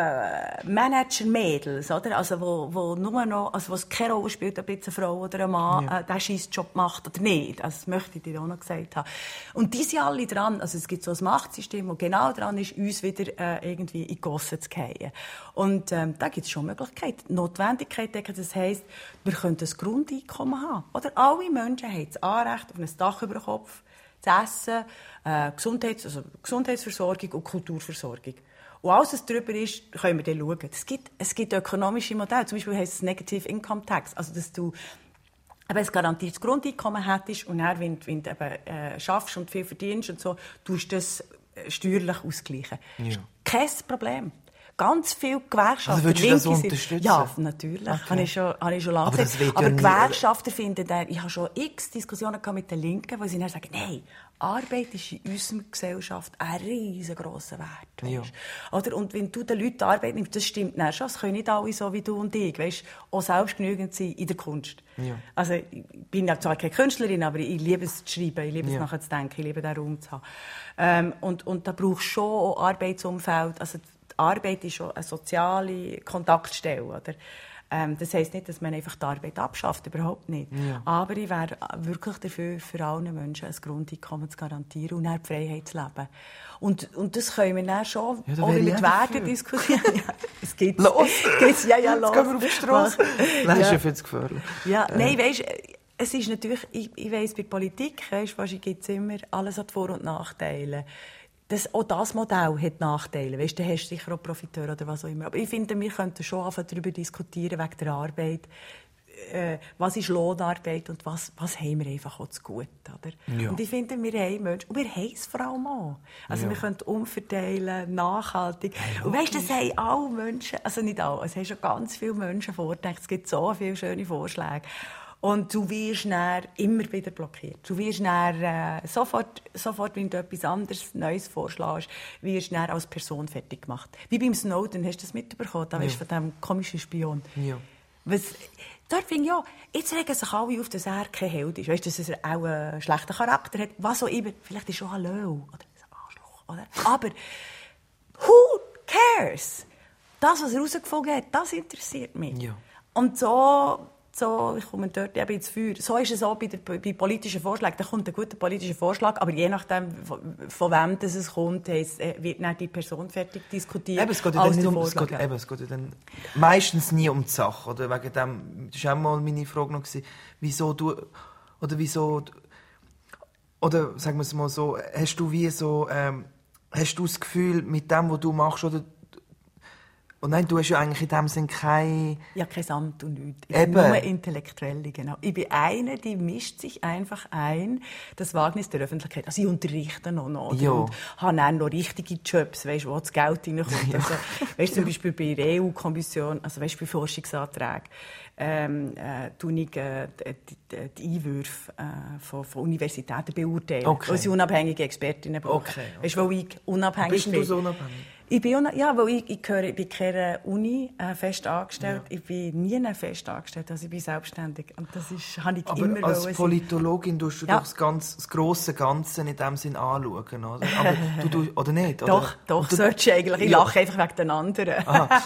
Speaker 4: äh, Manager-Mädels, oder? Also wo, wo nur noch, also wo es keine Rolle spielt, ob jetzt eine Frau oder ein Mann
Speaker 3: Ja.
Speaker 4: äh, den Scheissjob macht oder nicht. Also das möchte ich dir auch noch gesagt haben. Und die sind alle dran. Also es gibt so ein Machtsystem, das genau dran ist, uns wieder äh, irgendwie in die Gossen zu fallen. Und ähm, da gibt es schon Möglichkeiten. Notwendigkeit, das heisst, wir können ein Grundeinkommen haben. Oder alle Menschen haben das Anrecht auf ein Dach über den Kopf, zu essen, äh, Gesundheits-, also Gesundheitsversorgung und Kulturversorgung. Und alles, was darüber ist, können wir dann schauen. Es gibt, es gibt ökonomische Modelle, zum Beispiel heisst es Negative Income Tax, also dass du eben ein garantiertes Grundeinkommen hättest und dann, wenn, wenn du eben, äh, schaffst und viel verdienst und so, tust du das äh, steuerlich ausgleichen.
Speaker 3: Ja.
Speaker 4: Kein Problem. Ganz viele Gewerkschaften.
Speaker 3: Also würdest du das
Speaker 4: Linke sind-
Speaker 3: unterstützen?
Speaker 4: Ja, natürlich.
Speaker 3: Okay.
Speaker 4: Habe ich schon, habe ich schon lange
Speaker 3: Aber das
Speaker 4: gesagt.
Speaker 3: wird ja
Speaker 4: Aber
Speaker 3: nie-
Speaker 4: Gewerkschafter finden, dann- ich habe schon x Diskussionen gehabt mit den Linken, wo sie dann sagen, nein, Arbeit ist in unserer Gesellschaft ein riesengroßer Wert.
Speaker 3: Ja.
Speaker 4: Weisst. Oder? Und wenn du den Leuten Arbeit nimmst, das stimmt dann schon, es können nicht alle so wie du und ich, weisst, auch selbstgenügend sein in der Kunst.
Speaker 3: Ja.
Speaker 4: Also, ich bin ja zwar keine Künstlerin, aber ich liebe es zu schreiben, ich liebe es
Speaker 3: Ja.
Speaker 4: nachher zu denken, ich liebe den Raum zu haben. Ähm, und, und da brauchst du schon auch Arbeitsumfeld. Also, die Arbeit ist schon eine soziale Kontaktstelle, oder? Ähm, das heisst nicht, dass man einfach die Arbeit abschafft, überhaupt nicht.
Speaker 3: Ja.
Speaker 4: Aber ich wäre wirklich dafür, für alle Menschen ein Grundeinkommen zu garantieren und dann die Freiheit zu leben. Und, und das können wir dann schon,
Speaker 3: Ja, da
Speaker 4: auch
Speaker 3: wäre
Speaker 4: mit
Speaker 3: ich auch
Speaker 4: Werten
Speaker 3: dafür.
Speaker 4: diskutieren. Ja, es geht.
Speaker 3: Los!
Speaker 4: Geht's, ja, ja, los.
Speaker 3: Jetzt gehen wir auf die Straße.
Speaker 4: Mach.
Speaker 3: Nein, ist
Speaker 4: Ja.
Speaker 3: ja viel zu gefährlich.
Speaker 4: Ja, nein, weisst, es ist natürlich, ich, ich weiss, bei Politik, weisst, wahrscheinlich gibt es immer alles hat Vor- und Nachteile. Das, auch das Modell hat Nachteile. Weißt, da hast du sicher auch Profiteur oder was auch immer. Aber ich finde, wir könnten schon anfangen, darüber diskutieren, wegen der Arbeit. Äh, was ist Lohnarbeit und was, was haben wir einfach auch zu gut, oder?
Speaker 3: Ja.
Speaker 4: Und ich finde, wir haben Menschen, und wir haben es vor allem auch. Also
Speaker 3: Ja.
Speaker 4: wir können umverteilen, nachhaltig. Und weißt, das haben alle Menschen, also nicht alle, es haben schon ganz viele Menschen vorgedacht, es gibt so viele schöne Vorschläge. Und du wirst dann immer wieder blockiert. Du wirst dann äh, sofort, sofort, wenn du etwas anderes, Neues vorschlägst, wirst du dann als Person fertig gemacht. Wie beim Snowden, hast du das mitbekommen? Da weißt du, von diesem komischen Spion.
Speaker 3: Ja.
Speaker 4: Was, dort finde ich ja, jetzt regen sich alle auf, dass er kein Held ist. Weißt du, dass er auch einen schlechten Charakter hat. Was auch immer. Vielleicht ist er auch ein Löw oder ein Arschloch. Oder? Aber who cares? Das, was er herausgefunden hat, das interessiert mich.
Speaker 3: Ja.
Speaker 4: Und so, so, ich komme dort eben ins Feuer. So ist es auch bei, der, bei politischen Vorschlägen. Da kommt ein guter politischer Vorschlag, aber je nachdem, von, von wem das es kommt, heisst, wird dann die Person fertig diskutiert.
Speaker 3: Eben, es geht ja
Speaker 4: als
Speaker 3: dann nicht
Speaker 4: der
Speaker 3: um, es geht,
Speaker 4: Vorschlag.
Speaker 3: eben, es geht ja dann meistens nie um die Sache. Oder wegen dem, das war auch mal meine Frage noch, gewesen, wieso du, oder wieso, du- oder sagen wir es mal so, hast du wie so, ähm, hast du das Gefühl, mit dem, was du machst, oder, und nein, du hast ja eigentlich in dem Sinn kein,
Speaker 4: Ja, kein Amt und nichts. Ich
Speaker 3: Eben.
Speaker 4: bin nur Intellektuelle, genau. Ich bin eine, die mischt sich einfach ein, das Wagnis der Öffentlichkeit. Also ich unterrichte noch, noch
Speaker 3: Ja.
Speaker 4: und habe dann noch richtige Jobs, weißt, wo das Geld reinkommt. Also, weißt, zum Beispiel bei der E U-Kommission, also weißt, bei Forschungsanträgen, ähm, äh, tue ich äh, die, die, die Einwürfe äh, von, von Universitäten beurteilen.
Speaker 3: Okay.
Speaker 4: Weil sie unabhängige Expertinnen brauchen.
Speaker 3: Okay, okay.
Speaker 4: Weißt, weil ich unabhängig
Speaker 3: bist denn
Speaker 4: bin.
Speaker 3: du so unabhängig?
Speaker 4: Ich bin una- ja, weil ich, ich, gehöre, ich bin keine Uni äh, fest angestellt.
Speaker 3: Ja.
Speaker 4: Ich bin nie fest angestellt, also ich bin selbstständig. Und das ist, habe ich
Speaker 3: Aber
Speaker 4: immer
Speaker 3: als
Speaker 4: wollen sein.
Speaker 3: Politologin tust du
Speaker 4: Ja.
Speaker 3: doch das, ganz, das grosse Ganze in dem Sinn anschauen, oder? Aber du, du, oder nicht? Oder?
Speaker 4: Doch, doch,
Speaker 3: Und du-
Speaker 4: solltest du eigentlich. Ich
Speaker 3: Ja.
Speaker 4: lache einfach wegen den anderen.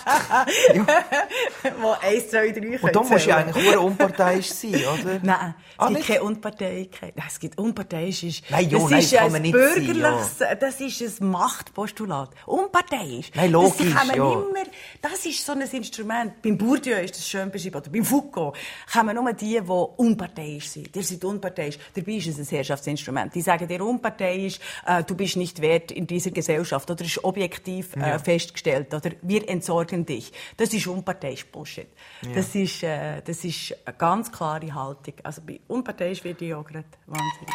Speaker 4: Wo eins, zwei, drei
Speaker 3: Und da musst du ja
Speaker 4: zählen.
Speaker 3: eigentlich sehr unparteiisch sein, oder?
Speaker 4: Nein, es
Speaker 3: Ah,
Speaker 4: gibt
Speaker 3: nicht?
Speaker 4: keine Unparteilichkeit. Nein, es gibt Unparteiisch. Ist,
Speaker 3: Nein, ja,
Speaker 4: das
Speaker 3: nein,
Speaker 4: ist
Speaker 3: das kann
Speaker 4: ein
Speaker 3: man nicht sein,
Speaker 4: bürgerliches, das ist ein Machtpostulat. Unparteiisch unparteiisch.
Speaker 3: Nein, logisch,
Speaker 4: das kann man
Speaker 3: ja.
Speaker 4: immer, das ist so ein Instrument. Beim Bourdieu ist das schön beschrieben, oder beim Foucault kommen nur die, die unparteiisch sind. Ihr seid unparteiisch. Dabei ist es ein Herrschaftsinstrument. Die sagen dir unparteiisch, äh, du bist nicht wert in dieser Gesellschaft, oder ist objektiv äh,
Speaker 3: Ja.
Speaker 4: festgestellt, oder wir entsorgen dich. Das ist unparteiisch Bullshit.
Speaker 3: Ja.
Speaker 4: Das ist, äh, das ist eine ganz klare Haltung. Also bei unparteiisch werde ich auch gerade wahnsinnig.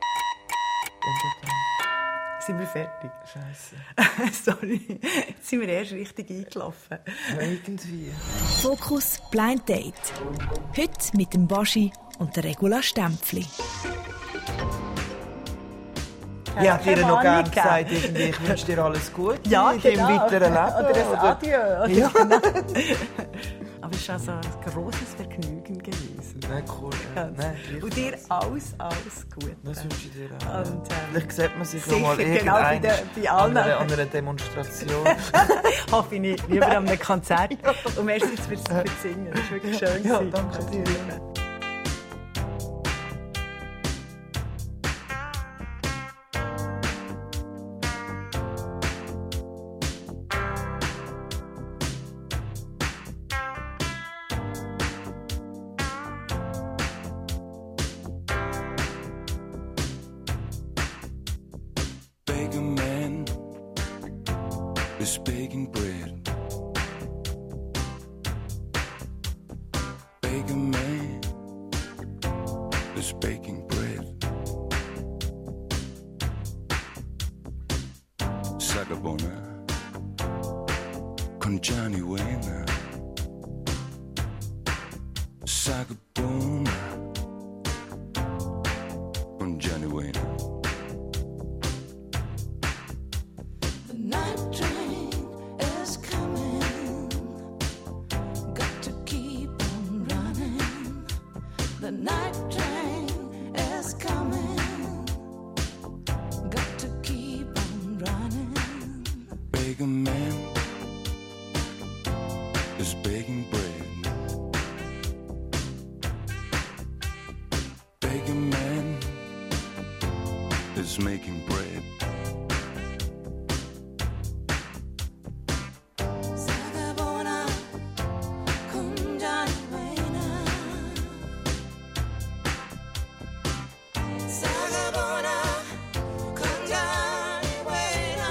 Speaker 4: Sind wir fertig?
Speaker 3: Scheiße.
Speaker 4: Sorry, jetzt sind wir erst richtig eingelaufen.
Speaker 3: Ja, irgendwie.
Speaker 1: Fokus Blind Date. Heute mit dem Baschi und der Regula Stempfli.
Speaker 3: Ich hätte dir
Speaker 4: keine
Speaker 3: noch gerne
Speaker 4: Ahnung
Speaker 3: gesagt, irgendwie, ich wünsche dir alles Gute
Speaker 4: Ja,
Speaker 3: in
Speaker 4: genau.
Speaker 3: deinem weiteren Leben.
Speaker 4: Oder ein Adieu. Oder
Speaker 3: Ja.
Speaker 4: genau. Aber es war also ein grosses Vergnügen gewesen.
Speaker 3: Nein, cool. Ja.
Speaker 4: Ganz.
Speaker 3: Nein,
Speaker 4: Und dir alles, alles Gute.
Speaker 3: das wünsche ich dir auch.
Speaker 4: Und, ähm,
Speaker 3: Vielleicht sieht man sich
Speaker 4: sicher,
Speaker 3: noch mal
Speaker 4: genau, bei
Speaker 3: irgendwann
Speaker 4: der- bei allen.
Speaker 3: an, einer, an einer Demonstration.
Speaker 4: Hoffe ich nicht. Lieber an einem Konzert. Und merci jetzt fürs, fürs Singen. Das war wirklich schön.
Speaker 3: Ja,
Speaker 4: gewesen.
Speaker 3: danke dir.
Speaker 8: Baker man is baking bread. Baker man is baking bread. Sagabona con Johnny Wayne. Sagabona con Johnny Wayne.
Speaker 9: The night train is coming. Got to keep on running. The night train is coming. Got to keep on running.
Speaker 8: Baker man is baking bread. Baker man is making bread.
Speaker 9: Sagabona con Johnny Wayne. Sagabona con Johnny Wayne.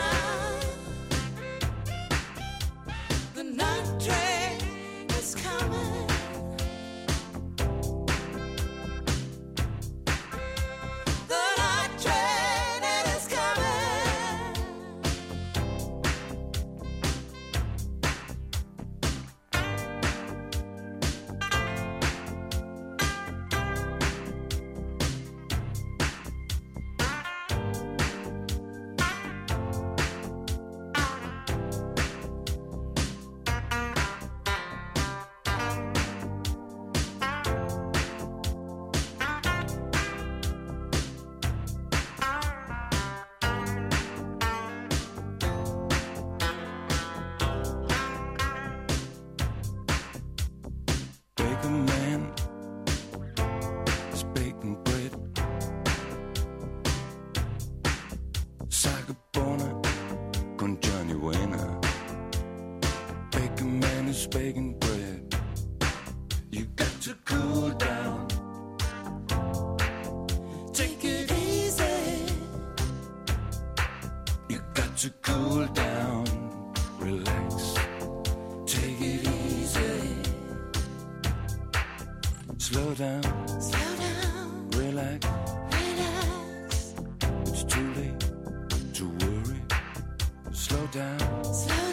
Speaker 9: The night train is coming. The night train is coming.
Speaker 8: Baker man is baking bread. Sagabona con Johnny Wayne. Baker man is baking bread. You got to cool down.
Speaker 9: Take it easy.
Speaker 8: You got to cool down. Relax. Take it easy. Slow down.
Speaker 9: Slow down.
Speaker 8: Relax.
Speaker 9: Relax.
Speaker 8: It's too late to worry. Slow down.
Speaker 9: Slow